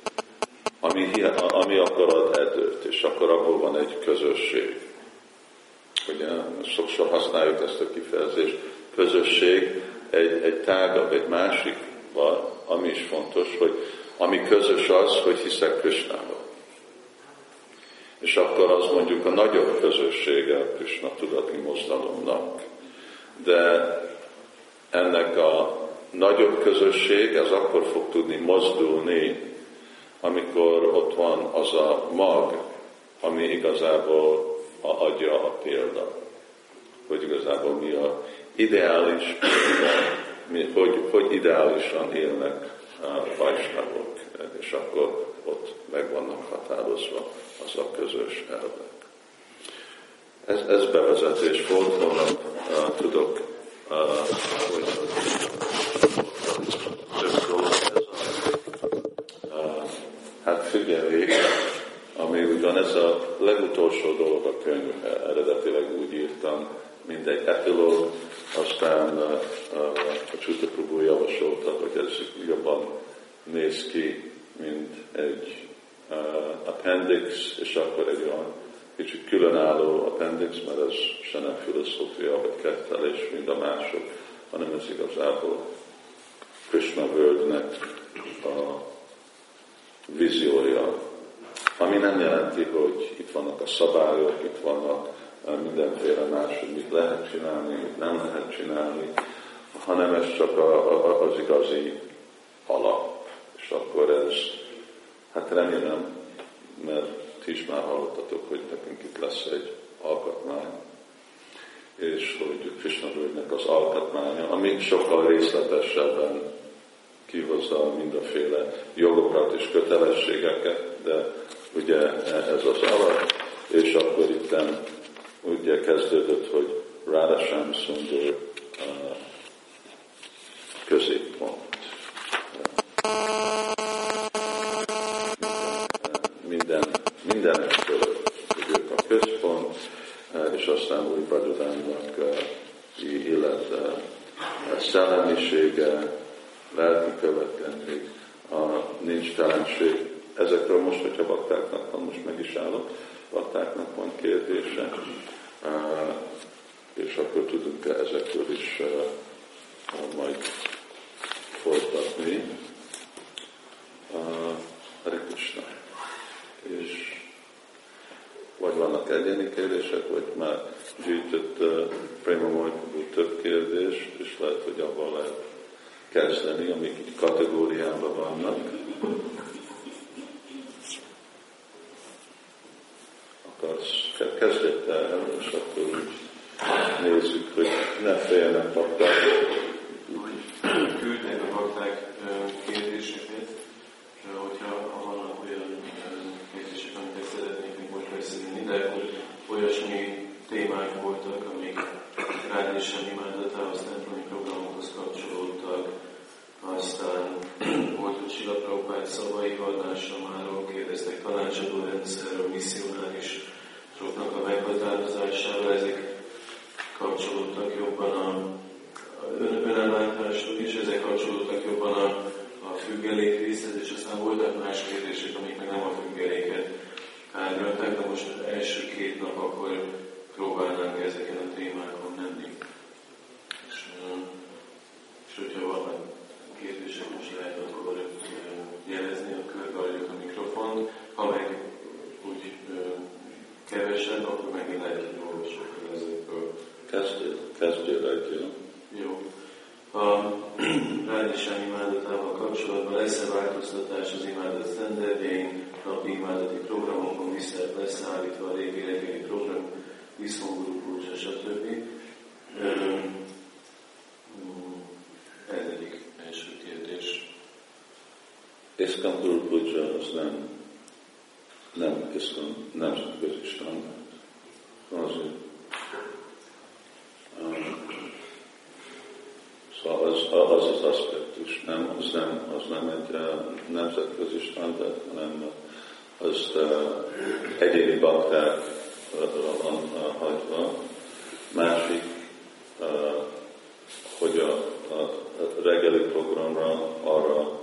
S1: ami akkor ad erőt, és akkor abból van egy közösség. Ugye, sokszor használjuk ezt a kifejezést, közösség egy tágabb, egy másik, ami is fontos, hogy ami közös az, hogy hiszek Krishnában. És akkor az mondjuk a nagyobb közössége a Krishna tudati mozdalomnak. De ennek a nagyobb közösség, ez akkor fog tudni mozdulni, amikor ott van az a mag, ami igazából adja a példa. Hogy igazából mi a ideális, hogy ideálisan élnek a vajsnavok, és akkor ott meg vannak határozva az a közös elvek. Ez bevezetés volt, holnap tudok, hogy hát figyelj, ami ugyan ez a legutolsó dolog a könyv, eredetileg úgy írtam, mint egy epilóg, aztán a Csuta Prabhu javasolta, hogy ez jobban néz ki, mint egy appendix, és akkor egy olyan kicsit különálló appendix, mert ez se nem filozófia vagy kettelés, mint a mások, hanem ez igazából Krishna völgynek a víziója, ami nem jelenti, hogy itt vannak a szabályok, itt vannak mindenféle más, hogy mit lehet csinálni, mit nem lehet csinálni, hanem ez csak az igazi alap. És akkor ez, hát remélem, mert ti is már hallottatok, hogy nekünk itt lesz egy alkotmány, és hogy Krishna völgynek az alkotmánya, ami sokkal részletesebben kihozza mindaféle jogokat és kötelességeket, de ugye ez az alap, és akkor itten ugye kezdődött, hogy Radha-shyam Sundar középpont. Mindenek fölött, hogy ők a központ, és aztán új Bhadradánnak illetve szellemisége, lelki következmény, nincs telenség. Ezekről most, hogyha baktáknak van, most meg is állok, baktáknak van kérdése, és akkor tudunk ezekről is majd folytatni. Hare Krishna. És vagy vannak egyéni kérdések, vagy már gyűjtött Prema Moly több kérdést, és lehet, hogy abban lehet kezdeni, amik kategóriában vannak. Kezdett el, és akkor úgy nézzük, hogy ne féljenek bakták.
S2: Küldnek a bakták kérdéseket, hogyha vannak olyan kérdések, amiket szeretnék még most beszélni, de akkor olyasmi témák voltak, amik rád és semmi imádatához, templomi programokhoz kapcsolódtak, aztán volt, hogy Srila Prabhupád szavai hadásomáról kérdeztek, tanácsadó rendszerről, misszionáris soknak a meghatározásával, ezek kapcsolódtak jobban a önellátásról is, ezek kapcsolódtak jobban a függelék részhez, és aztán voltak más kérdések, amik meg nem a függeléket tárgyalták, de most az első 2 nap akkor próbálnánk ezeken a témákon menni. És hogyha vannak kérdések, most lehet akkor jelezni, a körbe adjuk a mikrofont, ha meg úgy kevesebb, akkor megint lehet, hogy olvasok ezekből.
S1: Kezdjél egy,
S2: jó. A Rádisán imádatával kapcsolatban lesz-e változtatás az imádat sztenderdjein, napi imádati programokon lesz állítva a régi reggeli program, Viszonguru Púzsa, stb. Ez egyik első kérdés.
S1: ISKCON Guru Puja az nem ISKCON nemzetközi standard. Szóval az az aspektus, az nem egy nemzetközi standard, hanem az egyéni baktákra van hagyva. Másik, hogy a reggeli programra arra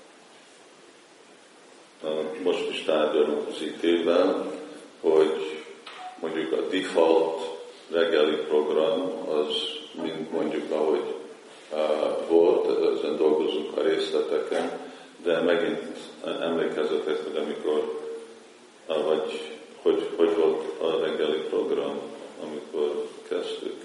S1: most is tárgyalunk az ítélben, hogy mondjuk a default reggeli program az mint mondjuk ahogy volt, ezen dolgozunk a részleteken, de megint emlékezzetek, hogy amikor vagy hogy volt a reggeli program, amikor kezdtük.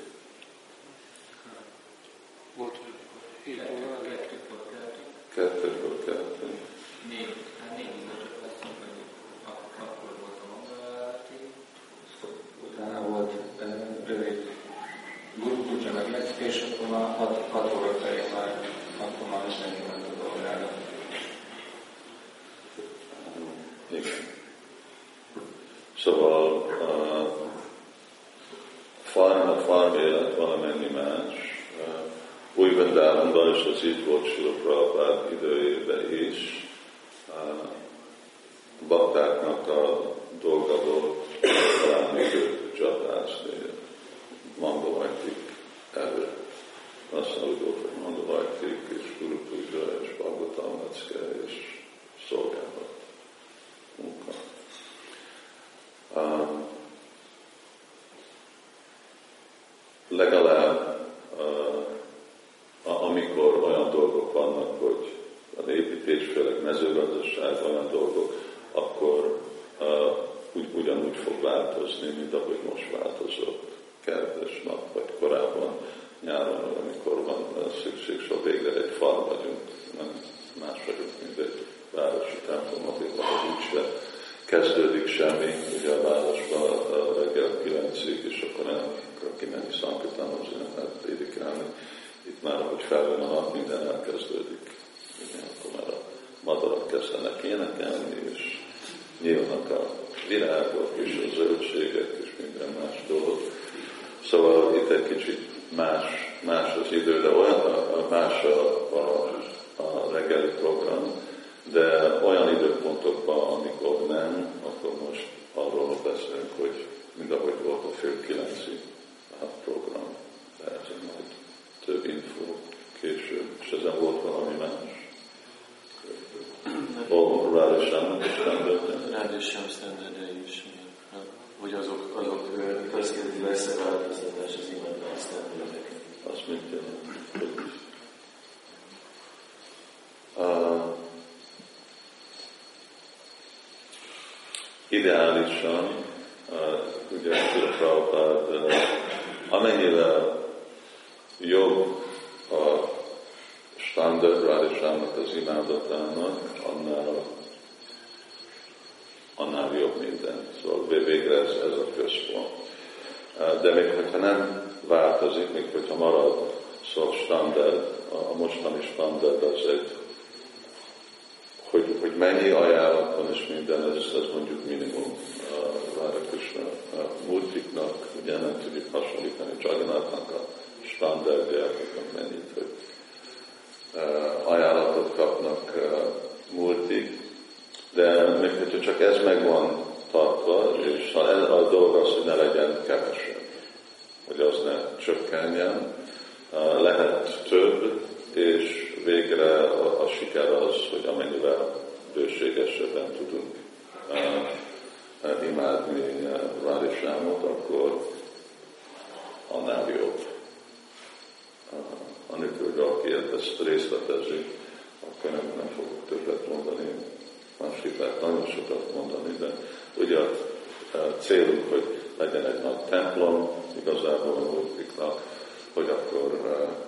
S3: Volt, hogy 7 óra,
S1: 2-kor keltünk.
S3: 4 óra csak leszünk, akkor volt a mangalárti, utána volt rövid Guru Puja meg lesz, és akkor már 6 óra felé akkor már mindenki ment a dolgára.
S1: Igen. Szóval a farm élet valamennyi más. Új Vrindávonban is az így volt Srila Prabhupád időjében is. Baktáknak a dolga volt talán még őt csapászni, Mangalajtik előtt. Aztán úgy volt, hogy Mangalajtik és Guru Puja és Bhagavatam lecke és szolgálat munka. Legalább amikor olyan dolgok vannak, hogy az építés, főleg mezőgazdaság, olyan dolgok, akkor ugyanúgy fog változni, mint ahogy most változott kedves nap, vagy korábban nyáron, amikor van szükség, so végre egy fal vagyunk, nem más vagyunk, mint egy városi templom, addig úgyse kezdődik semmi, ugye a városban reggel 9-ig, és akkor nem kell kimenni Sankirtánozni, nem lehet prédikálni. Itt már, ahogy felvön a nap, minden elkezdődik. Igen, akkor már a madarak kezdenek énekelni, és nyílnak a virágok, és a zöldségek, és minden más dolog. Szóval itt egy kicsit más az idő, de olyan más a reggeli program, de olyan időpontokban, amikor nem, akkor most arról beszélünk, hogy mindahogy volt a fél 9-ig program. De ez majd több info később. És ezen volt valami más. Rádisánnak is standard.
S2: Rádisán standard is. Hogy azok azt kérdezi, lesz-e változtatás az imádban standardeken?
S1: Azt mit jelent? Ideálisan, ugye a Prabhupád, amennyire jobb a standard Radhishámnak az imádatának, annál jobb minden. Szóval végre ez a központ. De még hogyha nem változik, még hogyha marad szóval standard, a mostani standard az egy, hogy mennyi ajánlat van és minden, ez mondjuk minimum Radha Krishna Murtiknak, ugye nem tudjuk hasonlítani Jagannathnak a standardjáknak mennyit, hogy ajánlatot kapnak Murtik, de még hogyha csak ez meg van tartva, és a dolog az, hogy ne legyen kevesebb, hogy az ne csökkenjen, lehet több, és végre a siker az, hogy amennyivel bőségesebben tudunk imádni Radhishámot, akkor annál jobb. Anélkül, hogy valaki ezt részletezik, akkor nem fogok többet mondani. Másképp lehet nagyon sokat mondani, de ugye a célunk, hogy legyen egy nagy templom, igazából a Murtiknak, hogy akkor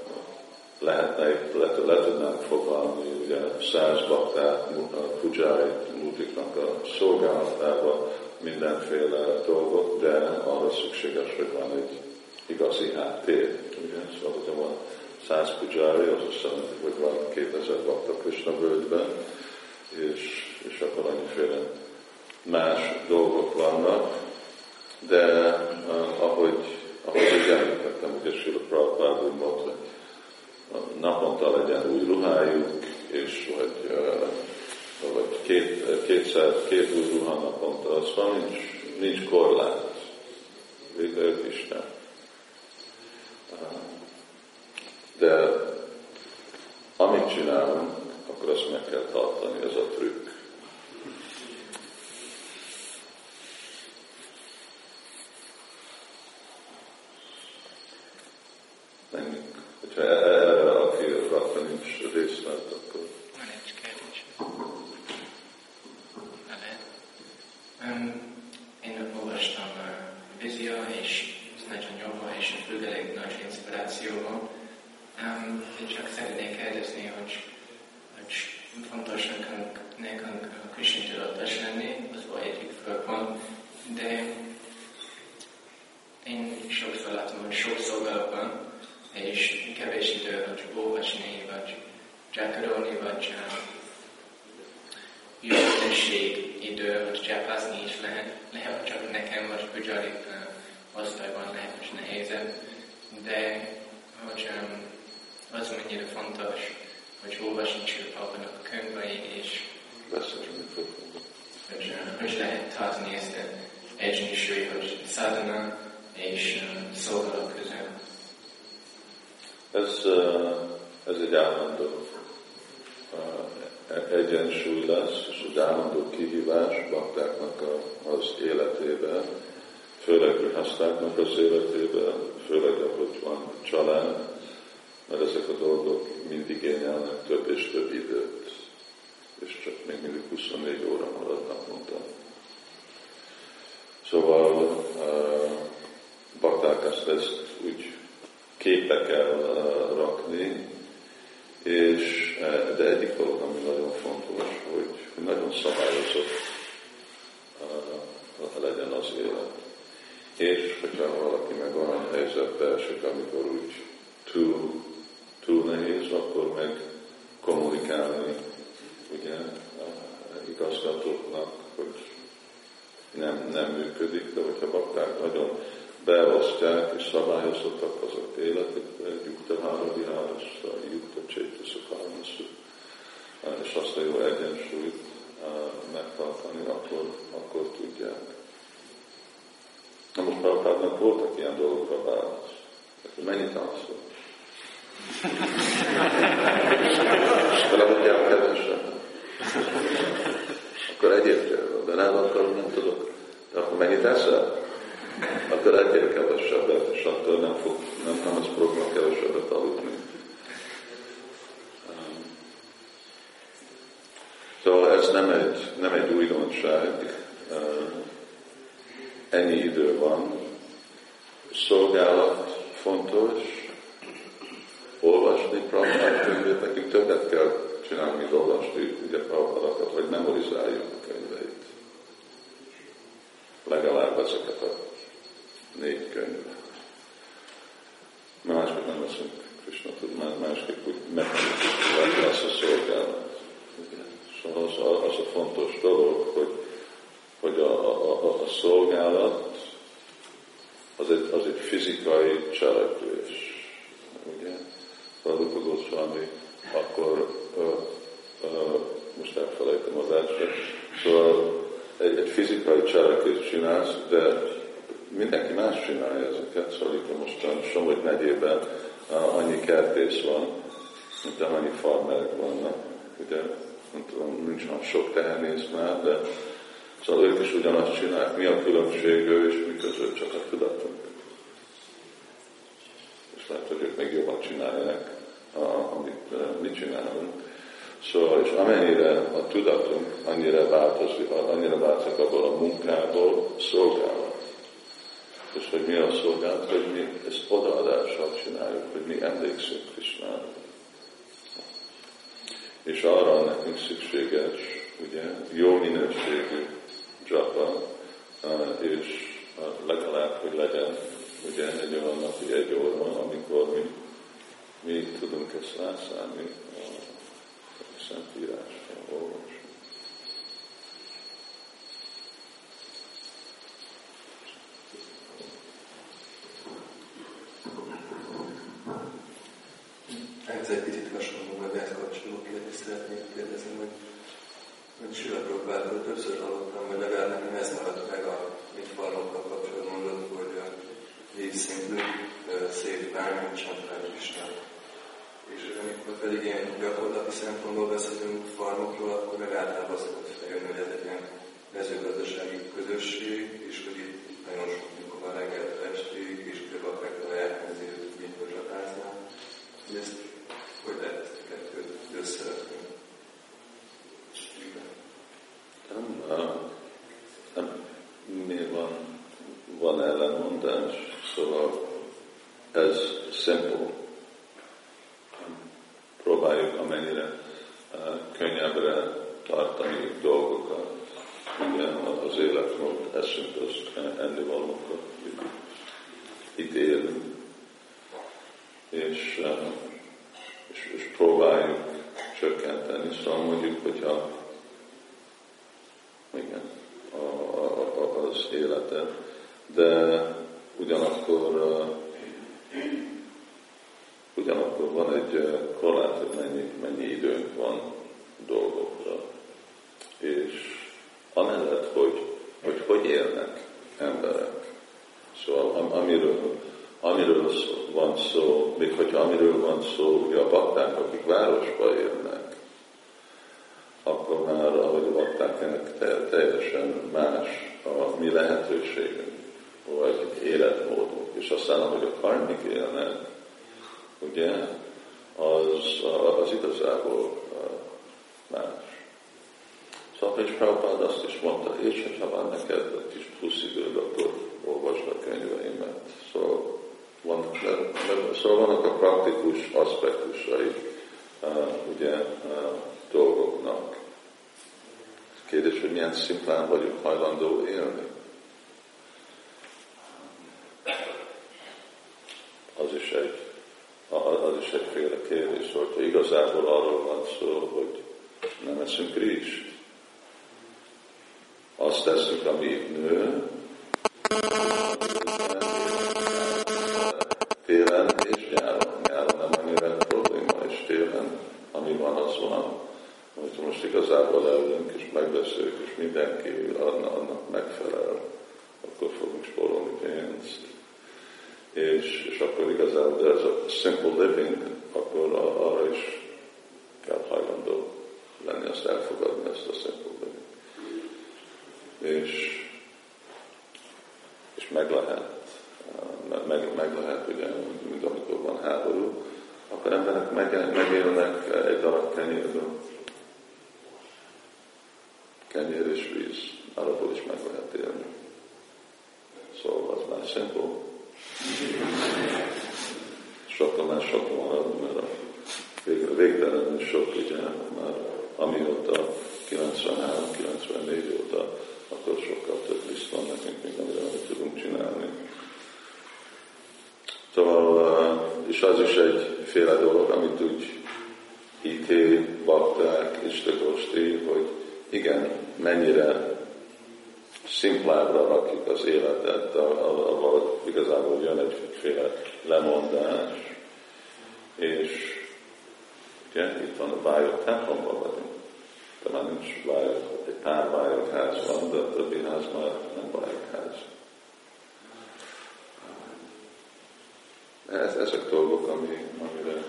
S1: le tudnánk foglalni ugye 100 baktát, pujárit, Murtiknak a szolgálatába, mindenféle dolgok, de arra szükséges, hogy van egy igazi háttér. Ugye? Szóval, hogyha van 100 pujári, az azt jelenti, hogy van 2000 bakta Krishna völgyben, és akkor annyiféle más dolgok vannak, de ahogy úgy említettem, ugye Srila Prabhupád úgy mondta, naponta legyen új ruhájuk, és vagy két új ruha naponta, az van, nincs korlát. Végre ők Isten. De amit csinálunk, akkor azt meg kell tartani, ez a trükk. Menjünk. Hogyha erre aki rakta nincs részlet, akkor...
S3: Van egy kérdés. Én olvastam Vizia, és ez nagyon jó volt, és függ elég nagy inspiráció volt. Én csak szeretnék kérdezni, hogy fontos nekünk Krishna tudatos lenni, az volt egyik főpont, de én sokszor látom, hogy sok szolgálatban, és kevés idő, hogy olvasni, vagy gyakorolni, vagy jó minőség idő, hogy gyápázni is lehet csak nekem, vagy pujári osztályban lehet, hogy nehézebb, de hogy az mennyire fontos, hogy olvasni Csillapának a könyveit, és hogy lehet tartani ezt az egyensúlyt, hogy szádhana és szolgálat között.
S1: Ez egy állandó egyensúly lesz, és egy állandó kihívás baktáknak az életében, főleg grihasztáknak az életében, főleg ahogy van család, mert ezek a dolgok mindig igényelnek több és több időt, és csak még mindig 24 óra marad naponta. Szóval bakták ezt úgy képbe kell rakni, de egyik dolog, ami nagyon fontos, hogy nagyon szabályozott legyen az élet. És hogyha valaki meg olyan helyzetbe esik, amikor úgy túl nehéz, akkor meg kommunikálni ugye igazgatóknak, hogy nem működik, de hogyha bakták nagyon beosztják és szabályozottak azok életükbe, Jukta Hára Vihárasra, Jukta Csétuszakárnaszú, és azt a jó egyensúlyt megtartani, akkor tudják. Na most Prabhupádnak voltak ilyen dolgokra válasz. Mennyit alszol? Vele mondjál kevesebb. Akkor egyéb kell, de nem tudok. De akkor mennyit eszel? Akkor egyéb kevesebbet, és attól nem az program kevesebbet aludni. Szóval ez nem egy újdonság. Ennyi idő van. Szolgálat fontos, olvasni Prabhupád könyvét ezért nekünk többet kell csinálni, mint olvasni, ugye Prabhupádakat, vagy memorizáljuk a könyveit. Legalább ezeket a 4 könyvet. Másképp nem leszünk Krishna tud, másképp úgy megtanuljuk lesz a szolgálat. Szóval az a fontos dolog, hogy a szolgálat az egy fizikai cselekvés. Ugye? Prabhupada Goswami, akkor most elfelejtem a verset. Szóval egy fizikai cselekvést csinálsz, de mindenki más csinálja ezeket. Szóval itt mostan Somogy megyében annyi kertész van, mint annyi farmerek vannak. Ugye, nem tudom, nincs olyan sok tehenész már, de szóval ők is ugyanazt csinálják. Mi a különbség ő és mi között? Csak a tudatunk. És lehet, hogy ők még jobban csinálják, amit mi csinálunk. Szóval, és amennyire a tudatunk, annyira változik abból a munkából szolgálat. És hogy mi a szolgálat, hogy mi ezt odaadással csináljuk, hogy mi emlékszünk Krishnára. És arra nekünk szükséges, ugye, jó minőségű japa, és legalább, hogy legyen ugye egy olyan napi 1 óra, amikor mi tudunk ezt rászállni a Szentírásra, olvasni.
S4: Ez egy picit hasonló, vagy ezt kapcsoló kérdést szeretnék kérdezni, hogy Srila Prabhupádtól többször hallottam, hogy legalább nekem ez maradt meg a mit fallokkal kapcsolatban mondott, hogy vízszintű szép bármilyen Csantráj Krishna. És amikor pedig ilyen gyakorlati szempontból beszélünk farmokról, akkor meg általában szokott feljönni, hogy ez egy ilyen mezőgazdasági közösség, és hogy itt nagyon sok munka van reggeltől estig, és több akarják elkezdeni, mint a zsatáznál. Hogy ezt hogy lehet ezt a kettőt összerakni?
S1: Nem, miért van ellenmondás, szóval ez simple. Próbáljuk amennyire könnyebbre tartani dolgokat, ugye az életmód, eszünk az ennivalókat, itt élünk, és próbáljuk csökkenteni. Szóval mondjuk, hogyha igen, az életet, de ugyanakkor van egy korlát, hogy mennyi időnk van dolgokra. És amellett, hogy élnek emberek. Szóval amiről van szó, még hogyha amiről van szó, ugye a bakták, akik városba élnek, akkor már, ahogy a baktáknak teljesen más a mi lehetőségünk, vagy életmódunk. És aztán, ahogy a karmik élnek, ugye, az igazából más. Szóval és Prabhupád azt is mondta, és hogyha van neked egy kis plusz időd, akkor olvasd a könyveimet. Szóval vannak a praktikus aspektusai ugye, dolgoknak. Kérdés, hogy milyen szimplán vagyunk hajlandó élni. Az is egyféle kérdés, hogyha igazából arról van szó, hogy nem eszünk rizst. Azt teszünk, ami nő, télen és nyáron. Nyáron nem annyira probléma, és télen, ami van, az van. Hogyha most igazából leülünk és megbeszéljük, és mindenki annak megfelel, akkor fogunk spórolni pénzt. És akkor igazából, de ez a simple living, akkor arra is kell hajlandó lenni, azt elfogadni, ezt a simple living. És meg lehet, ugye, mint amikor van háború, akkor emberek megélnek egy darab kenyérből. Kenyér és víz, arról is meg lehet élni. Szóval az már simple. Sokkal marad, mert végtelen a 93-94 óta, akkor sokkal több liszt van nekünk, mint amire mi tudunk csinálni. Szóval, és az is egyféle dolog, amit úgy ítél, bakták, isztagoszti, hogy igen, mennyire szimplábbra rakjuk az életet, ahol igazából jön egyféle lemondás, és ugye, itt van a bájok templomban vagyunk. De már nincs bájok, egy pár bájokház van, de a többi ház már nem bájokház. Ezek dolgok, amire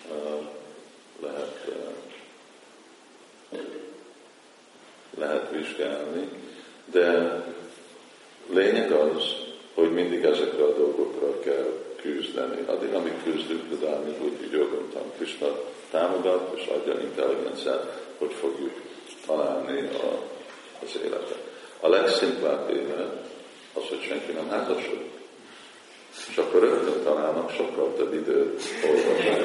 S1: lehet vizsgálni, de lényeg az, hogy mindig ezekre a dolgokra kell küzdeni. Addig, amíg küzdünk, de amíg úgy gyógyultam, Krishna támogat és adja intelligenciát, hogy fogjuk találni az életet. A legszimplább élet az, hogy senki nem házasodik. És akkor rögtön találnak sokkal több időt olvasni.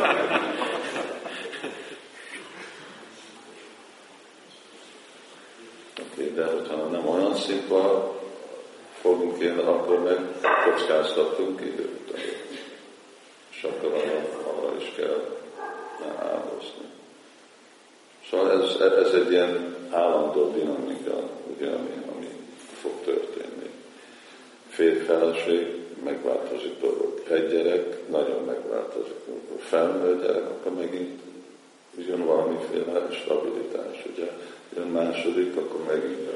S1: De hogyha nem olyan szimpla fogunk élni, akkor meg kockáztatunk időt. És akkor arra is kell áldozni. Szóval ez egy ilyen állandó dinamika, ugye, ami fog történni. Férj-feleség, megváltozik dolgok. Egy gyerek nagyon megváltozik. Amikor felnő gyerek, akkor megint jön valamiféle stabilitás. Ugye? Jön második, akkor megint.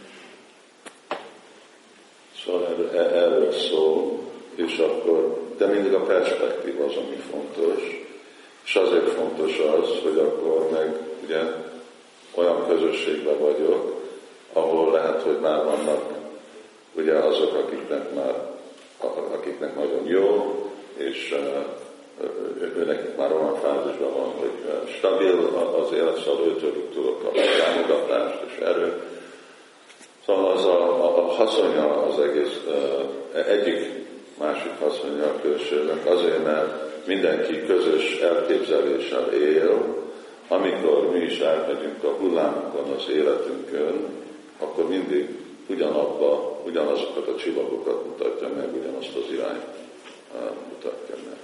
S1: Szóval erről szól, és akkor, de mindig a perspektív az, ami fontos. És azért fontos az, hogy akkor meg ugye olyan közösségben vagyok, ahol lehet, hogy már vannak ugye azok, akiknek nagyon jó, és őnek már olyan fázisban van, hogy stabil az élet, szóval őtőlük tudok a támogatást és erőt. Szóval az a haszonja az egész, egyik másik haszonja a közösségnek azért, mert mindenki közös elképzeléssel él, amikor mi is átmegyünk a hullámokon az életünkön, akkor mindig ugyanazokat a csillagokat mutatja meg, ugyanazt az irányt mutatja meg.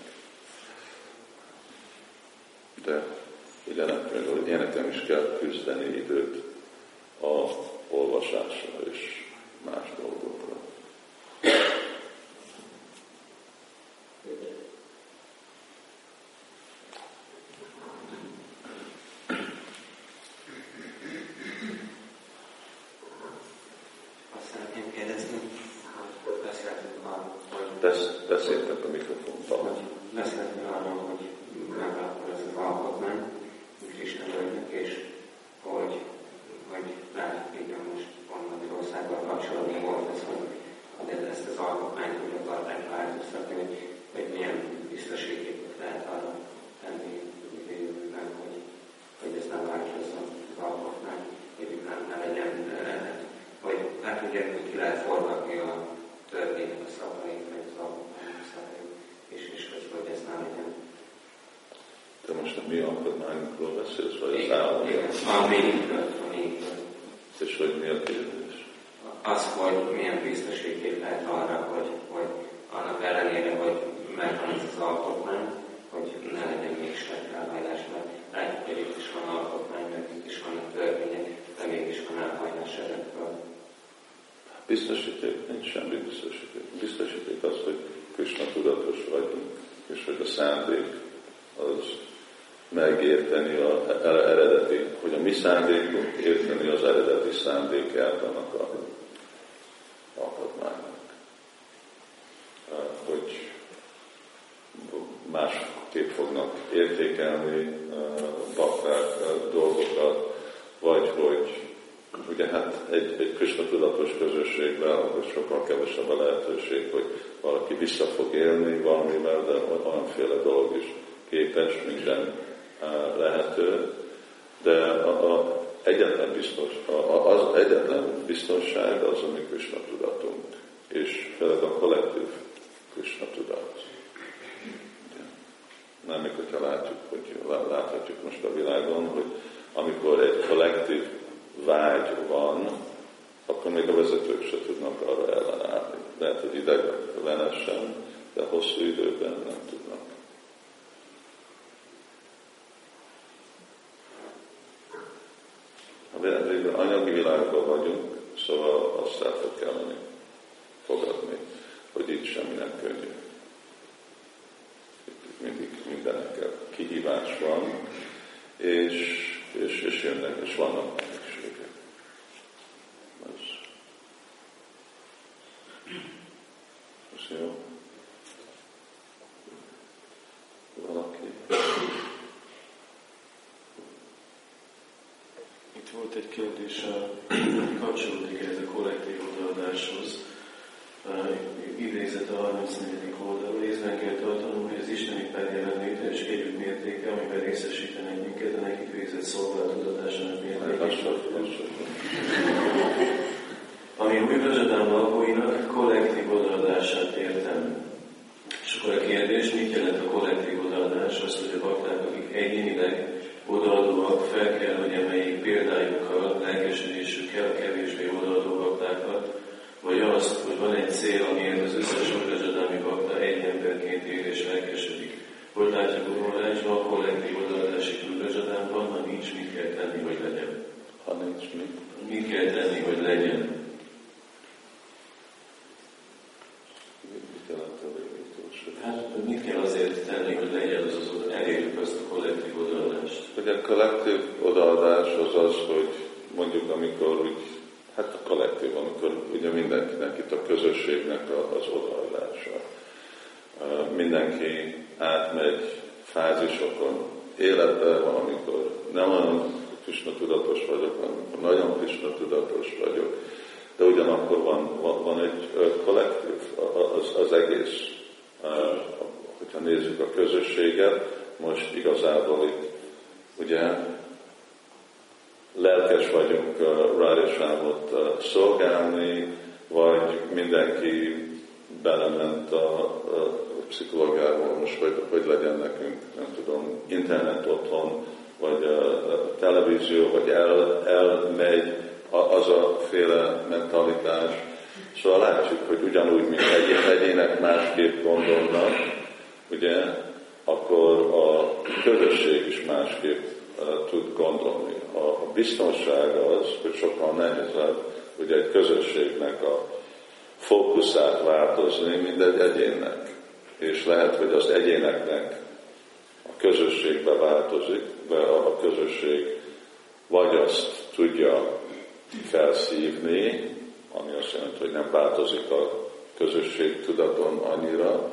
S1: De ugye nekem is kell küzdeni időt a olvasásra és más dolgokra. Beszéltek a mikrofonban.
S3: Beszéltünk arról, hogy megalakul ez az alkotmány, Krishna völgynek, és hogy lehet, hogy most van Magyarországgal kapcsolatban volt ez, hogy ezt az alkotmányt úgy akarták változtatni, hogy milyen biztosítékot lehet arra tenni jövőben, hogy ez nem változzon az alkotmány, hogy ne legyen, hogy hát ugye ki lehet forgatni a törvénynek a szavait, vagy az alkotmánynak a szavait, és hogy ez nem legyen.
S1: De most a mi alkotmányunkról beszélsz, vagy az állam?
S3: Igen, a miénkről.
S1: És hogy mi a kérdés?
S3: Az, hogy milyen biztosíték lehet arra, hogy annak ellenére, hogy megvan ez az alkotmány, hogy ne legyen mégse elhajlás, mert látjuk, hogy itt is van alkotmány, meg itt is vannak törvények, de mégis van elhajlás ezekről.
S1: Biztosíték, nincs semmi biztosíték. Biztosíték az, hogy Krishna tudatos vagyunk, és hogy a szándék az megérteni az eredeti, hogy a mi szándékunk érteni az eredeti szándékát annak a alkotmánynak. Hogy másképp fognak értékelni bakták dolgokat, vagy hogy ugye hát egy Krishna tudatos közösségben, akkor sokkal kevesebb a lehetőség, hogy valaki vissza fog élni valamivel, de olyanféle dolog is képes, minden lehető, de az egyetlen biztonság az a mi Krishna tudatunk, és főleg a kollektív Krishna tudat. Nem, még hogyha láthatjuk most a világon, hogy amikor egy kollektív vágy van, akkor még a vezetők se tudnak arra ellenállni. Lehet, hogy idegenesen, de hosszú időben nem tudnak. A anyagi világban vagyunk, szóval azt el kellene fogadni, hogy itt semmi nem könnyű. Itt mindig mindenekkel kihívás van, és jönnek, és vannak nehézségek. Ez jó. Valaki?
S2: Itt volt egy kérdés, kapcsolódik ez a kollektív odaadáshoz. Idézet a 34. oldalról, észben kell tartanunk, hogy az Isteni pár jelenléte és együtt mértéke, amiben részesítenek minket, a nekik végzett szolgáltatásának mértéke. Ami új Rajadám lakóinak kollektív odaadását értem. És akkor a kérdés, mit jelent a kollektív odaadás? Azt, hogy a bakták, akik egyénileg odaadóak, fel kell, hogy emeljék példájukkal, lelkesedésükkel a kevésbé odaadó baktákat, vagy azt, hogy van egy cél, amiért az összes Rajadami bakta egy emberként él és lelkesedik. Hogy látja Gurulásban, a kollektív odaadási Rajadamban, ha nincs, mit kell tenni, hogy legyen?
S1: Ha nincs mit?
S2: Mit kell tenni, hogy legyen? Hát mit kell azért tenni, hogy legyen az elérjük azt a kollektív odaadást?
S1: Ugye a kollektív odaadás az, hogy mondjuk amikor úgy, hát a kollektív, amikor ugye mindenkinek itt a közösségnek az odaadása. Mindenki átmegy fázisokon, életben van, amikor nem olyan Krishna tudatos vagyok, amikor nagyon Krishna tudatos vagyok, de ugyanakkor van egy kollektív, az egész. Hogyha nézzük a közösséget, most igazából itt ugye lelkes vagyunk Radha-sámot szolgálni, vagy mindenki belement a pszichológiából most, hogy legyen nekünk, nem tudom, internet otthon, vagy a televízió, vagy elmegy az a féle mentalitás. Szóval látjuk, hogy ugyanúgy, mint egyének másképp gondolnak, ugye, akkor a közösség is másképp tud gondolni. A biztonság az, hogy sokkal nehezebb, ugye egy közösségnek a fókuszát változni, mint egy egyénnek. És lehet, hogy az egyéneknek a közösségbe változik, de a közösség vagy azt tudja felszívni, ami azt jelenti, hogy nem változik a közösség tudaton annyira,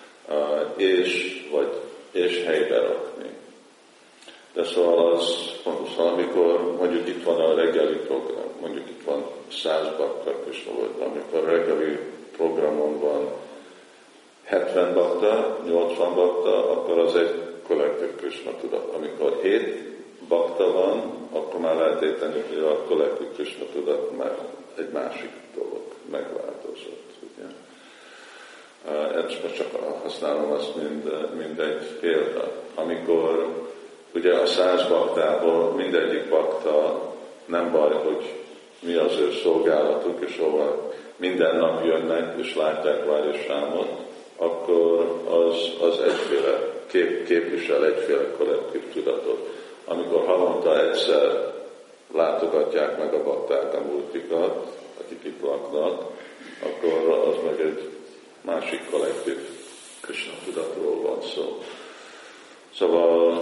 S1: és helybe rakni. De szóval az fontos, amikor mondjuk itt van a reggeli program, mondjuk itt van 100 bakta, és amikor a reggeli programon van 70 bakta, 80 bakta, akkor az egy kollektív Krishna tudat. Amikor 7 bakta van, akkor már lehet érteni, hogy a kollektív Krishna tudat már egy másik dolog megváltozott. Ugye? Ezt most csak használom azt, mint egy példa. Amikor ugye a 100 baktából mindegyik bakta nem baj, hogy mi az ő szolgálatuk, és ahol minden nap jönnek, és látják Radha-sámot, akkor az egyféle, képvisel egyféle kollektív tudatot. Amikor havonta egyszer látogatják meg a bakták a multikat, akik itt laknak, akkor az meg egy másik kollektív Krishna tudatról van szó. Szóval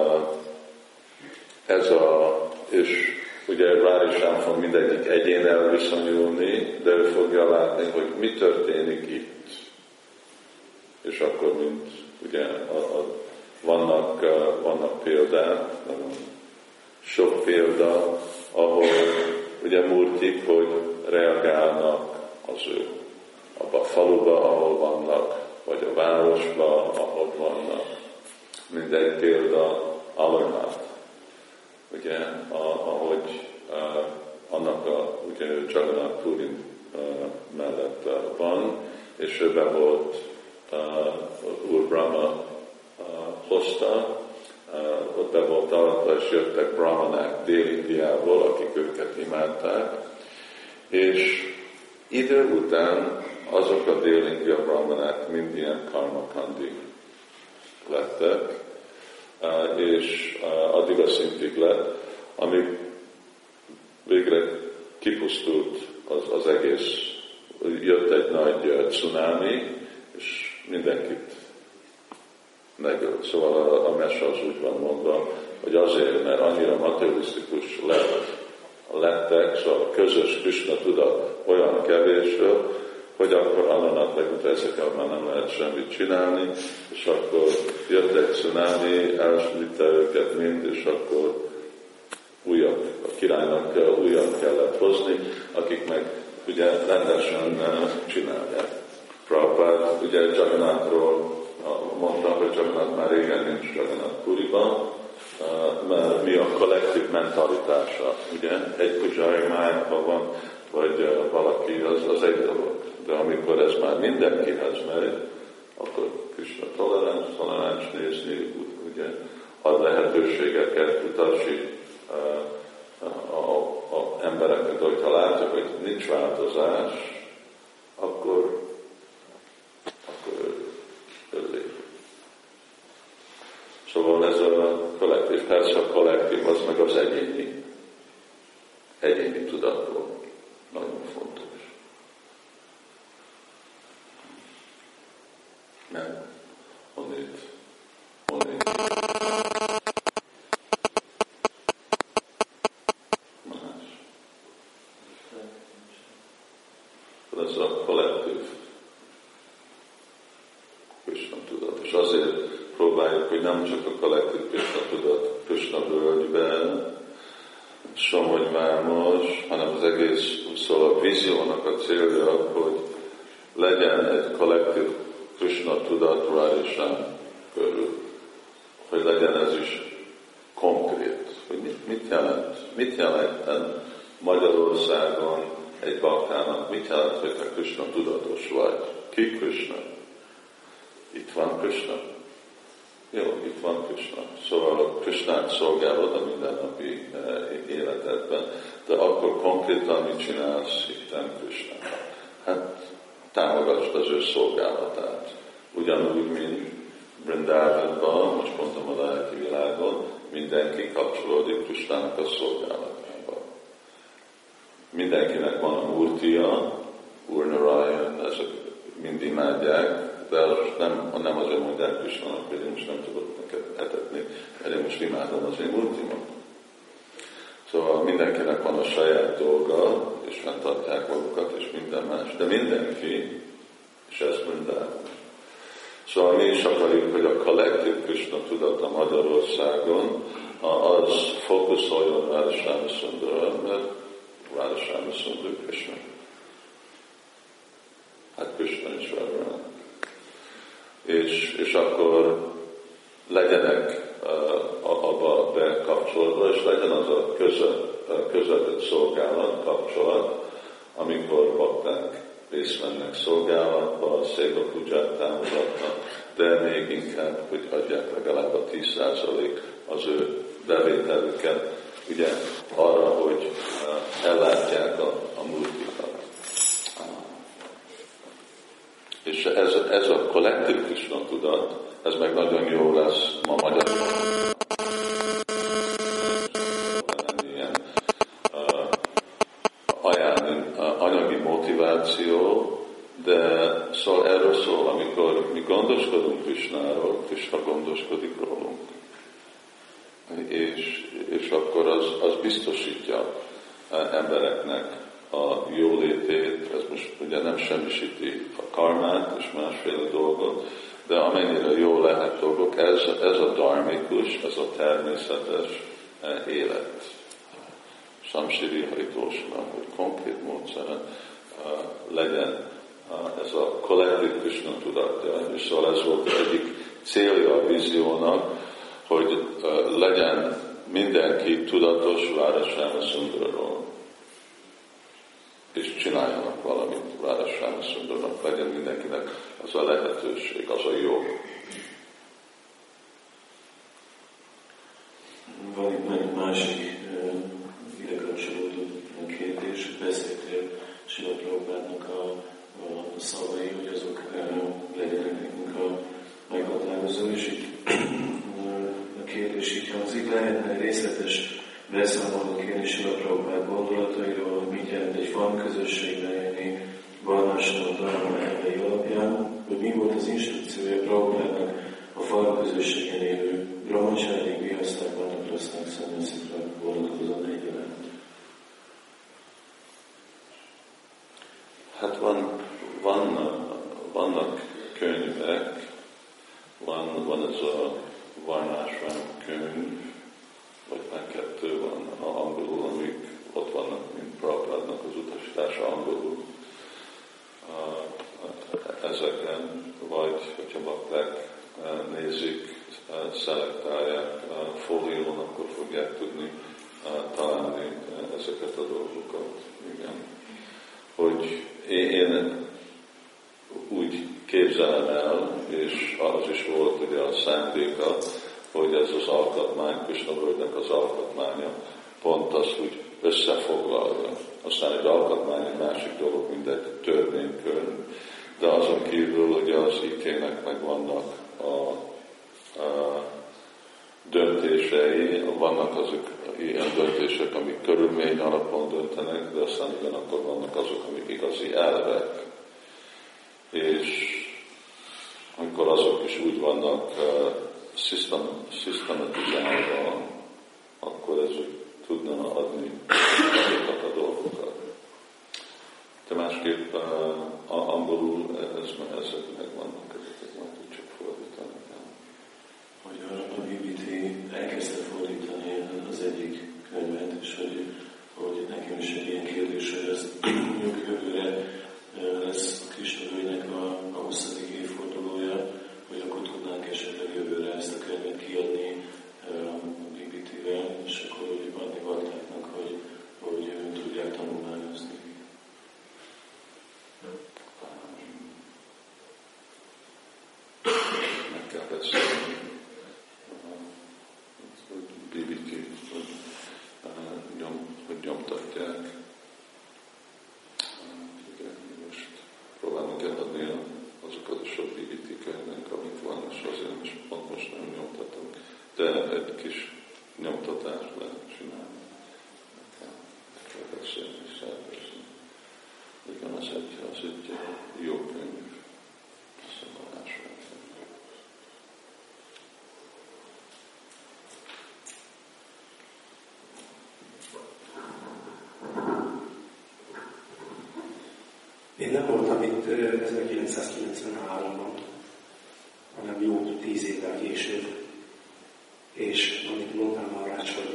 S1: és ugye Radha-sám fog mindegyik egyénnel viszonyulni, de ő fogja látni, hogy mi történik itt. És akkor, mint ugye vannak példák, sok példa, ahol ugye murtik, hogy reagálnak az ő abba a faluba, ahol vannak, vagy a városba, ahol vannak. Mindegy példa Amarnath, ugye, ahogy annak ugye Jagannath Puri mellett van, és őben volt Úr Brahma talpra, és jöttek brahmanák Dél-Indiából, akik őket imádták, és idő után azok a Dél-India brahmanák mind ilyen karmakandi lettek, és addig a szintig lett, amíg végre kipusztult az egész. Jött egy nagy cunami, és mindenkit megölt. Szóval a mese az úgy van mondva, hogy azért, mert annyira materialisztikus lettek, szóval a közös Krishna tudat olyan kevésről, hogy akkor annak megint ezekkel már nem lehet semmit csinálni, és akkor jött egy cunami, elsülitte őket mind, és akkor a királynak újat kellett hozni, akik meg ugye rendesen csinálják. Prabhupád ugye Jagannathról mondta, hogy Jagannath már régen nincs Jagannath Puriban, mert mi a kollektív mentalitása, ugye? Egy pujai májában van, vagy valaki, az egy dolog. De amikor ez már mindenkihez megy, akkor Krishna toleráns nézni, ugye, ad lehetőségeket, utasít a embereknek, hogyha látjuk, hogy nincs változás, akkor lép. Szóval ez a kollektív, persze a kollektív az meg az egyéni tudatról. Nagyon fontos. Nem. Onnét. Más. Ez a kollektív Krishna tudat. És azért próbáljuk, hogy nem csak a kollektív Krishna tudat Krishna völgyben, Somogy Vámos, hanem az egész, szóval a víziónak a célja, hogy legyen egy kollektív Krishna tudat Radha körül, hogy legyen ez is konkrét, hogy mit jelent. Mit jelent Magyarországon egy baktának, mit jelent, hogy te Krishna tudatos vagy? Ki Krishna? Itt van Krishna. Jó, itt van Krishna. Szóval Krishnát szolgálod a mindennapi életedben, de akkor konkrétan mit csinálsz itten Krishnának? Hát támogasd az ő szolgálatát. Ugyanúgy, mint Vrindavanban, most mondtam a lelki világon, mindenki kapcsolódik Krishnának a szolgálatába. Mindenkinek van a murtia, Urnarayan, ezek mind imádják, de az nem azért mondják Krishnának, hogy én most nem tudok neked etetni, mert én most imádom az én murtimat. Szóval mindenkinek van a saját dolga, és fenntartják magukat, és minden más, de mindenki, és ez Vrindavan. Szóval mi is akarjuk, hogy a kollektív Krishna tudata Magyarországon az fókuszoljon Radha Sundara, mert Radha Sundara Krishna. Hát Krishna is van. És akkor legyenek abba bekapcsolódva, és legyen az a közvetett szolgálat, kapcsolat, amikor bakták részt vennek szolgálatba, széva pudzsát támogatnak, de még inkább, hogy adják legalább a 10% az ő bevételüket, ugye arra, hogy ellátják a multikat. És ez a kollektív Krishna tudat, ez meg nagyon jó lesz ma Magyarországon. Ilyen anyagi motiváció, de szóval erről szól, amikor mi gondoskodunk Krishnáról, Krishna gondoskodik rólunk. És akkor az biztosítja embereknek a jólétét, ez most ugye nem semmisíti a karmát és másféle dolgot, de amennyire jó lehet dolgok, ez a dharmikus, ez a természetes élet. Samsiri Haritósna, hogy konkrét módszeren legyen ez a kollektív Krishna tudatja. És szóval ez volt egyik célja a víziónak, hogy legyen mindenki tudatos Radha Sundarról. És csináljanak valamit Radha Sundarnak, legyen mindenkinek az a lehetőség, az a jó.
S2: van itt egy másik ide kapcsolódó kérdés. Beszéltél Srila Prabhupádnak a szavai, hogy azok legyenek nekünk a meghatározó, és itt a kérdés így hangzik, lehetne részletes beszámolót kérni Srila Prabhupád gondolatairól, hogy mit jelent egy fan közösségben élni, Varnasrama Dharma elvei alapján, hogy mi volt az instrukciója Prabhupádnak a fan közösségen élő brahmacsárik, vihaszták, vanapraszták, szanyaszikra vonatkozóan egyaránt.
S1: Hát vannak könyvek, van ez a Varnásrám könyv, vagy már kettő van angolul, amik ott vannak, mint Prabhupádnak az utasítása angolul. Ezeken, vagy hogyha bakták nézik, szelektálják fólión, akkor fogják tudni találni ezeket a dolgokat. Igen. Hogy én úgy képzelem el, és az is volt ugye a szándéka, hogy ez az alkotmány, Krishna völgynek az alkotmánya, pont azt úgy összefoglalja. Aztán egy alkotmány egy másik dolog, mint egy törvénykönyv, de azon kívül ugye az IK-nek meg vannak a döntései, vannak azok ilyen döntések, amik körülmény alapon döntenek, de aztán ugyanakkor vannak azok, amik igazi elvek. És amikor azok is úgy vannak szisztematizálva, akkor ez tudna adni azokat a dolgokat. De másképp angolul ezek megvannak, ezeket majd csak fordítani.
S2: Hogy a BBT elkezdte fordítani az egyik könyvet, és hogy nekem is egy ilyen kérdés, hogy ez jövőre lesz a Krishna völgynek a 20. évfordulója, hogy akkor tudnánk esetleg jövőre ezt a könyvet kiadni a BBT-vel, és akkor úgy adni baktáknak, hogy tudják tanulmányozni.
S1: Meg kell beszélni. BBT, hogy nyomtatják. Most próbálunk eladni azokat a sok BBT könyvek, amik van, és azért most nem nyomtatom. De egy kis nyomtatást lehet csinálni. Meg kell beszélni, szervezni. Igen, az egy jó könyv.
S5: Én nem voltam itt 1993-ban, hanem jó 10 évvel később. És amit mondtam Maharaj, hogy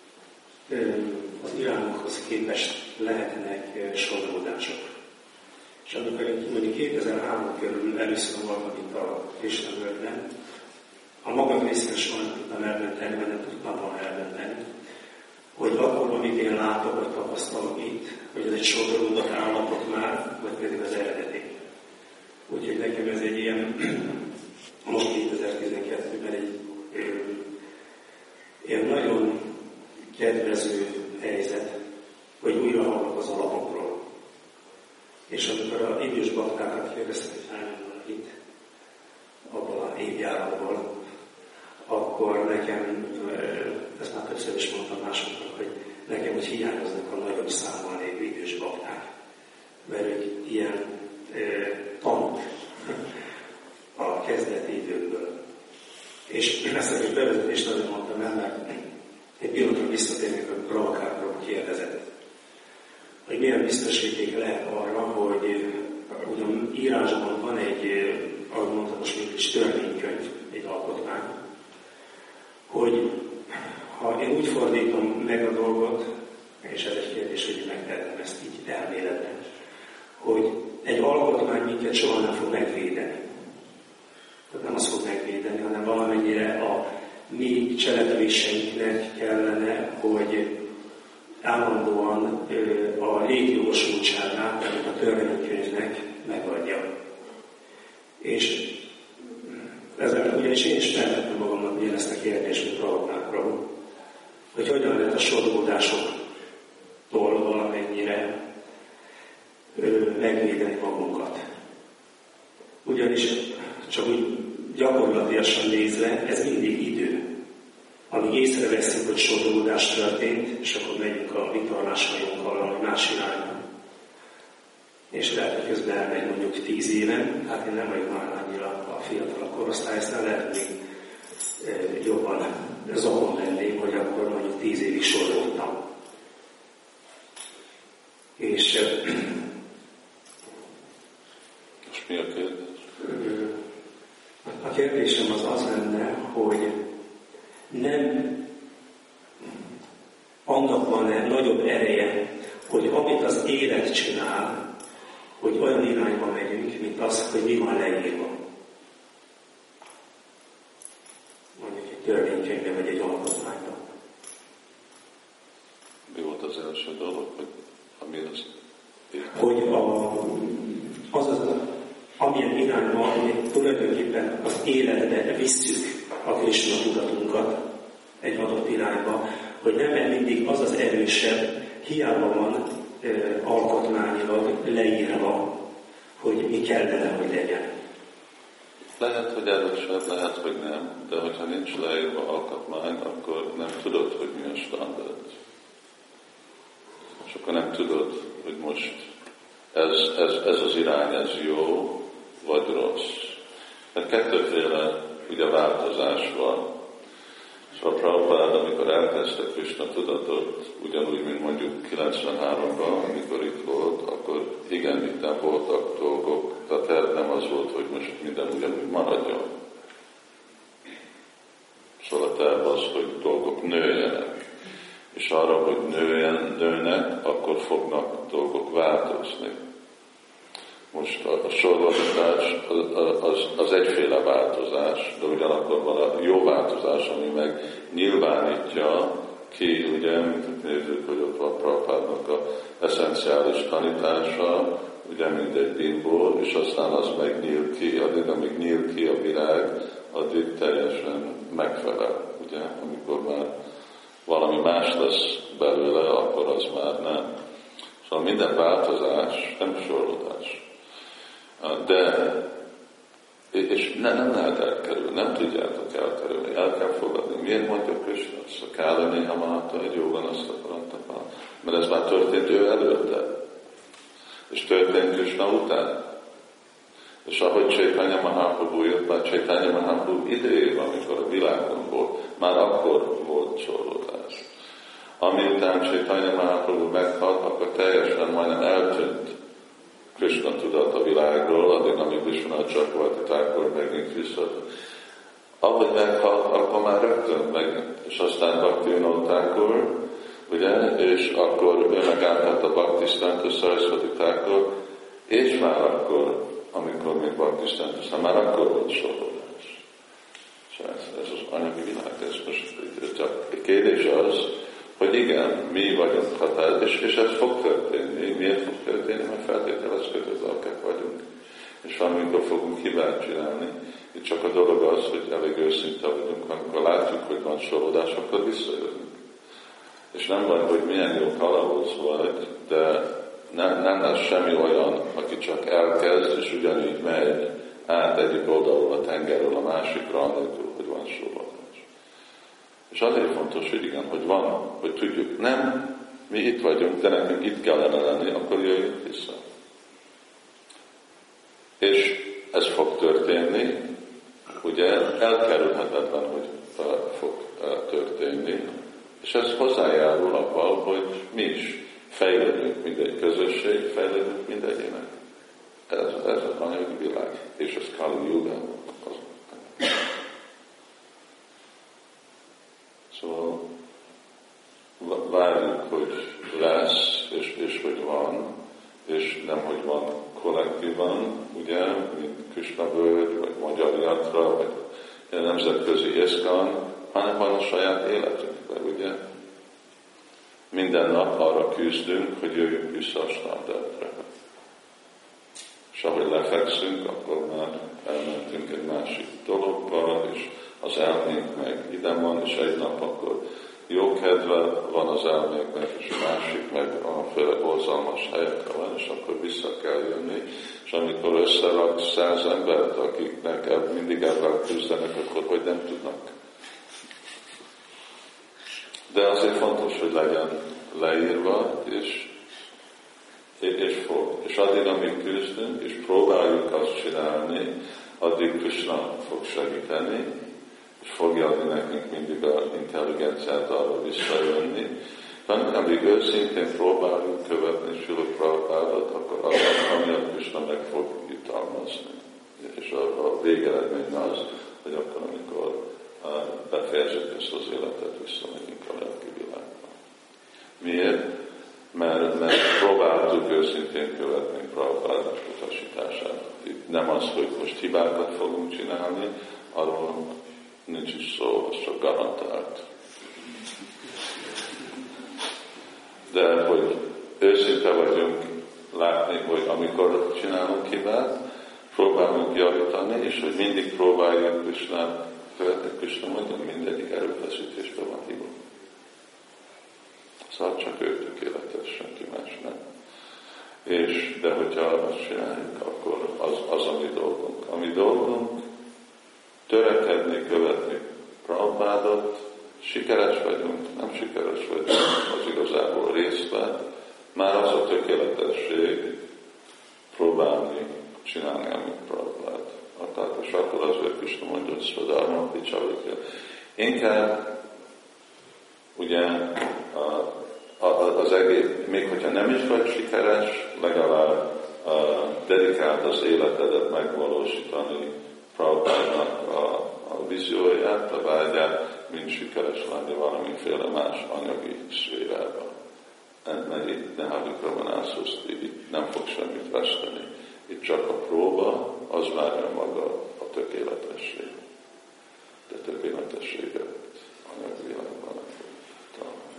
S5: az irányokhoz képest lehetnek sodródások. És amikor mondjuk 2003 körül először voltam itt a Krishna völgyben, a magam részéről soha nem tudtam elmenteni, mert nem tudtam volna elmenteni, hogy akkor, amit én látok, vagy tapasztalok itt, hogy ez egy sodródott állapot már, vagy pedig az eredeti. Úgyhogy nekem ez egy ilyen, most 2012-ben egy ilyen nagyon kedvező helyzet, hogy újra hallok az alapokról. És amikor az idős baktákat kérdeztek, hogy hányan vannak itt, abban az évjáratban, akkor nekem, ezt már többször is mondtam másoknak, hogy nekem úgy hiányoznak a nagyobb számmal lévő idős bakták, mert ők ilyen tanúk a kezdeti időkből. És ezt a bevezetést azért mondtam el, mert egy pillanatra visszatérnék, hogy Prabhupádról kérdezett, hogy milyen biztosíték lehet arra, hogy ugyan írásban van egy, ahogy mondtam, most mégis törvénykönyv, egy alkotmány, hogy ha én úgy fordítom meg a dolgot, és ez egy kérdés, hogy megtehetem ezt így elméletben, hogy egy alkotmány minket soha nem fog megvédeni. Tehát nem azt fog megvédeni, hanem valamennyire a mi cselekvéseinknek kellene, hogy állandóan a létjogosultságát, tehát a törvénykönyvnek megadja. És ezzel ugyanis én is feltettem magamnak ugyanezt a kérdést, mint Prabhupádról, hogy hogyan lehet a sodródásoktól valamennyire megvédeni magunkat. Ugyanis csak úgy gyakorlatilag nézve, ez mindig idő. Amíg észreveszünk, hogy sodródás történt, és akkor megyünk a vitorláshajónkkal valami más irányba. És lehet, hogy közben elmegy mondjuk 10 éven, hát én nem vagyok már annyira a fiatalabb korosztály, aztán lehet, hogy jobban zokon lenném, hogy akkor mondjuk 10 évig sodródtam. És
S1: mi a kérdés?
S5: A kérdésem az lenne, hogy nem annak van-e nagyobb ereje, hogy amit az élet csinál, hogy olyan irányba megyünk, mint az, hogy mi van leírva. Mondjuk egy törvénykönyvben vagy egy alkotmányban.
S1: Mi volt az első dolog, hogy ami az élet?
S5: Hogy amilyen irányba tulajdonképpen az életbe visszük a Krisna tudatunkat egy adott irányba, hogy nem mindig az az erősebb, hiába van alkotmányilag leírva, hogy mi kellene, hogy legyen.
S1: Lehet, hogy erősebb, lehet, hogy nem, de hogyha nincs leírva alkotmány, akkor nem tudod, hogy mi a standard. És akkor nem tudod, hogy most ez az irány, ez jó, vagy rossz. Mert kettőféle ugye változás van. Szóval Prabhupád, amikor elkezdte Krishna tudatot, ugyanúgy, mint mondjuk 93-ban, amikor itt volt, akkor igen, itt nem voltak dolgok, de a terv nem az volt, hogy most minden ugyanúgy maradjon. Szóval a terv az, hogy dolgok nőjenek. És arra, hogy nőnek, akkor fognak dolgok változni. Most a sorolgatás az egyféle változás, de ugyanakkor van a jó változás, ami meg nyilvánítja ki, ugye, mint nézzük, hogy ott van Prabhupádnak a eszenciális tanítása, ugye, mint egy bimból, és aztán az meg nyíl ki, amíg nyíl ki a virág, addig teljesen megfelel, ugye, amikor már valami más lesz belőle, akkor az már nem. Szóval minden változás nem sorolgatás. De, és nem lehet elkerülni, nem tudjátok elkerülni, el kell fogadni. Miért mondja Krishna? Szakála néha máta egy jóban azt akarantapa. Mert ez már történt ő előtte. És történt Krishna után. És ahogy Chaitanya Mahaprabhu jött, már Chaitanya Mahaprabhu idejében, amikor a világon volt, már akkor volt sorolgatás. Amiután Chaitanya Mahaprabhu meghalt, akkor teljesen majdnem eltűnt Krishna tudat a világról, addig, amíg Vishwanath Chakravarti Thakur megint vissza. Ahogy meghalt, akkor már rögtön megint. És aztán Bhaktivinoda Thakur, ugye, és akkor ő meg átállt a Bhaktisiddhanta Saraswati Thakur, és már akkor, amikor még Bhaktisiddhanta, már akkor volt sorolás. Ez az anyagi világ, ez most csak a kérdés az, hogy igen, mi vagyunk határ, és ez fog történni. Miért fog történni? Mert feltételezkedő lelkek vagyunk. És valamikor fogunk hibát csinálni. Itt csak a dolog az, hogy elég őszinte vagyunk, amikor látjuk, hogy van sorolás, akkor visszajövünk. És nem van, hogy milyen jó kalauz vagy, de nem lesz semmi olyan, aki csak elkezd, és ugyanígy megy át egyik oldalról a tengerről a másikra, anélkül, hogy van sorolás. És azért fontos, hogy igen, hogy van, hogy tudjuk, nem, mi itt vagyunk, de nekünk itt kellene lenni, akkor jöjjünk vissza. És ez fog történni, ugye elkerülhetetlen, hogy fog történni, és ez hozzájárul abban, hogy mi is fejlődünk, mint egy közösség, fejlődünk, mint egyének. Ez az anyagi világ, és ez Kali Yuga. Szóval várjuk, hogy lesz, és hogy van, és nem, hogy van kollektívan, ugye, mint Krishna völgy, vagy Magyar Yatra, vagy nemzetközi ISKCON, hanem van a saját életünkben, ugye. Minden nap arra küzdünk, hogy jöjjünk vissza a standardra. És ahogy lefekszünk, akkor már elmentünk egy másik dologba, és az elménk meg ide van, és egy nap akkor jó kedve van az elméknek, és a másik meg anféle borzalmas helyekre van, és akkor vissza kell jönni, és amikor összerak 100 embert, akiknek mindig ebben küzdenek, akkor hogy nem tudnak. De azért fontos, hogy legyen leírva, és addig, amíg küzdünk, és próbáljuk azt csinálni, addig Krishna fog segíteni, és fogja adni nekünk mindig az intelligenciát arra visszajönni. Tehát amíg őszintén próbáljuk követni Srila Prabhupádot, akkor az, amiatt Krishna meg fog jutalmazni. És a végeredmény az, hogy akkor, amikor befejezzük ezt az életet, visszamegyünk a lelki világba. Miért? Mert próbáltuk őszintén követni Prabhupád utasítását. Itt nem az, hogy most hibákat fogunk csinálni, arról nincs is szó, az csak garantált. De hogy őszinte vagyunk látni, hogy amikor csinálunk hibát, próbálunk javítani, és hogy mindig próbáljuk Krishnát követni. Krishna mondja, mindegyik erőfeszítésben van hiba. Szóval csak ő tökéletes, senki más nem. De hogyha azt csináljuk, akkor az a mi dolgunk. A mi dolgunk törekedni, követni Prabhupádot, sikeres vagyunk, nem sikeres vagyunk, az igazából részlet, már az a tökéletesség próbálni, csinálni, amit Prabhupád. És akkor azért Krishna mondja, hogy Svadarma Picsavikya. Inkább ugye az egész, még hogyha nem is vagy sikeres, legalább dedikált az életedet megvalósítani Prabhupádnak a vízióját, a vágyát, mint sikeres lenni valamiféle más anyagi szférában. Mert itt ne hagyjuk van itt nem fog semmit veszteni. Itt csak a próba, az várja maga a tökéletesség. De tökéletességet anyagi világban nem fog találni.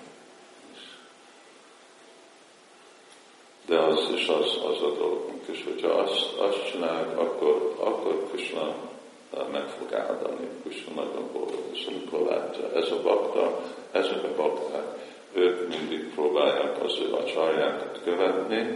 S1: De az a dolgunk. És hogyha azt csináljuk, akkor Krishna meg fog áldani. Krishna nagyon boldog. És amikor látja, ezek a bakták, ők mindig próbálják az ő acsarjákat követni,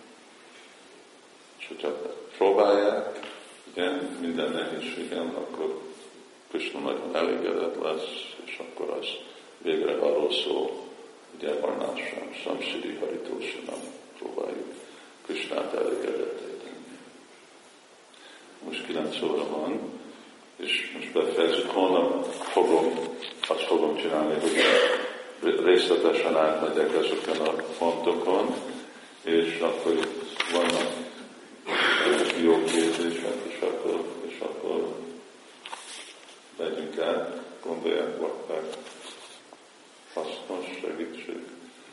S1: és hogyha próbálják, ugye, minden nehézségen, akkor Krishna nagyon elégedett lesz, és akkor az végre arról szól, ugye Varnásram, Samsiri Haritósanam, próbáljuk Krishnát elégedetté tenni. Most 9 óra van, és most befejezzük, holnap azt fogom csinálni, hogy részletesen átmegyek ezeken a pontokon, és akkor itt vannak jó kérdések, és akkor megyünk át, gondolják, lakták, hasznos segítség.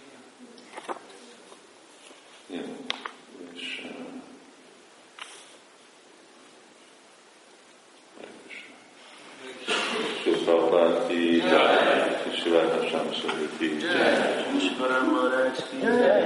S1: Jó, és Prabhupád ki, Shri Radha Shyam Sundar ki,
S2: Ishwaram Maharaj ki.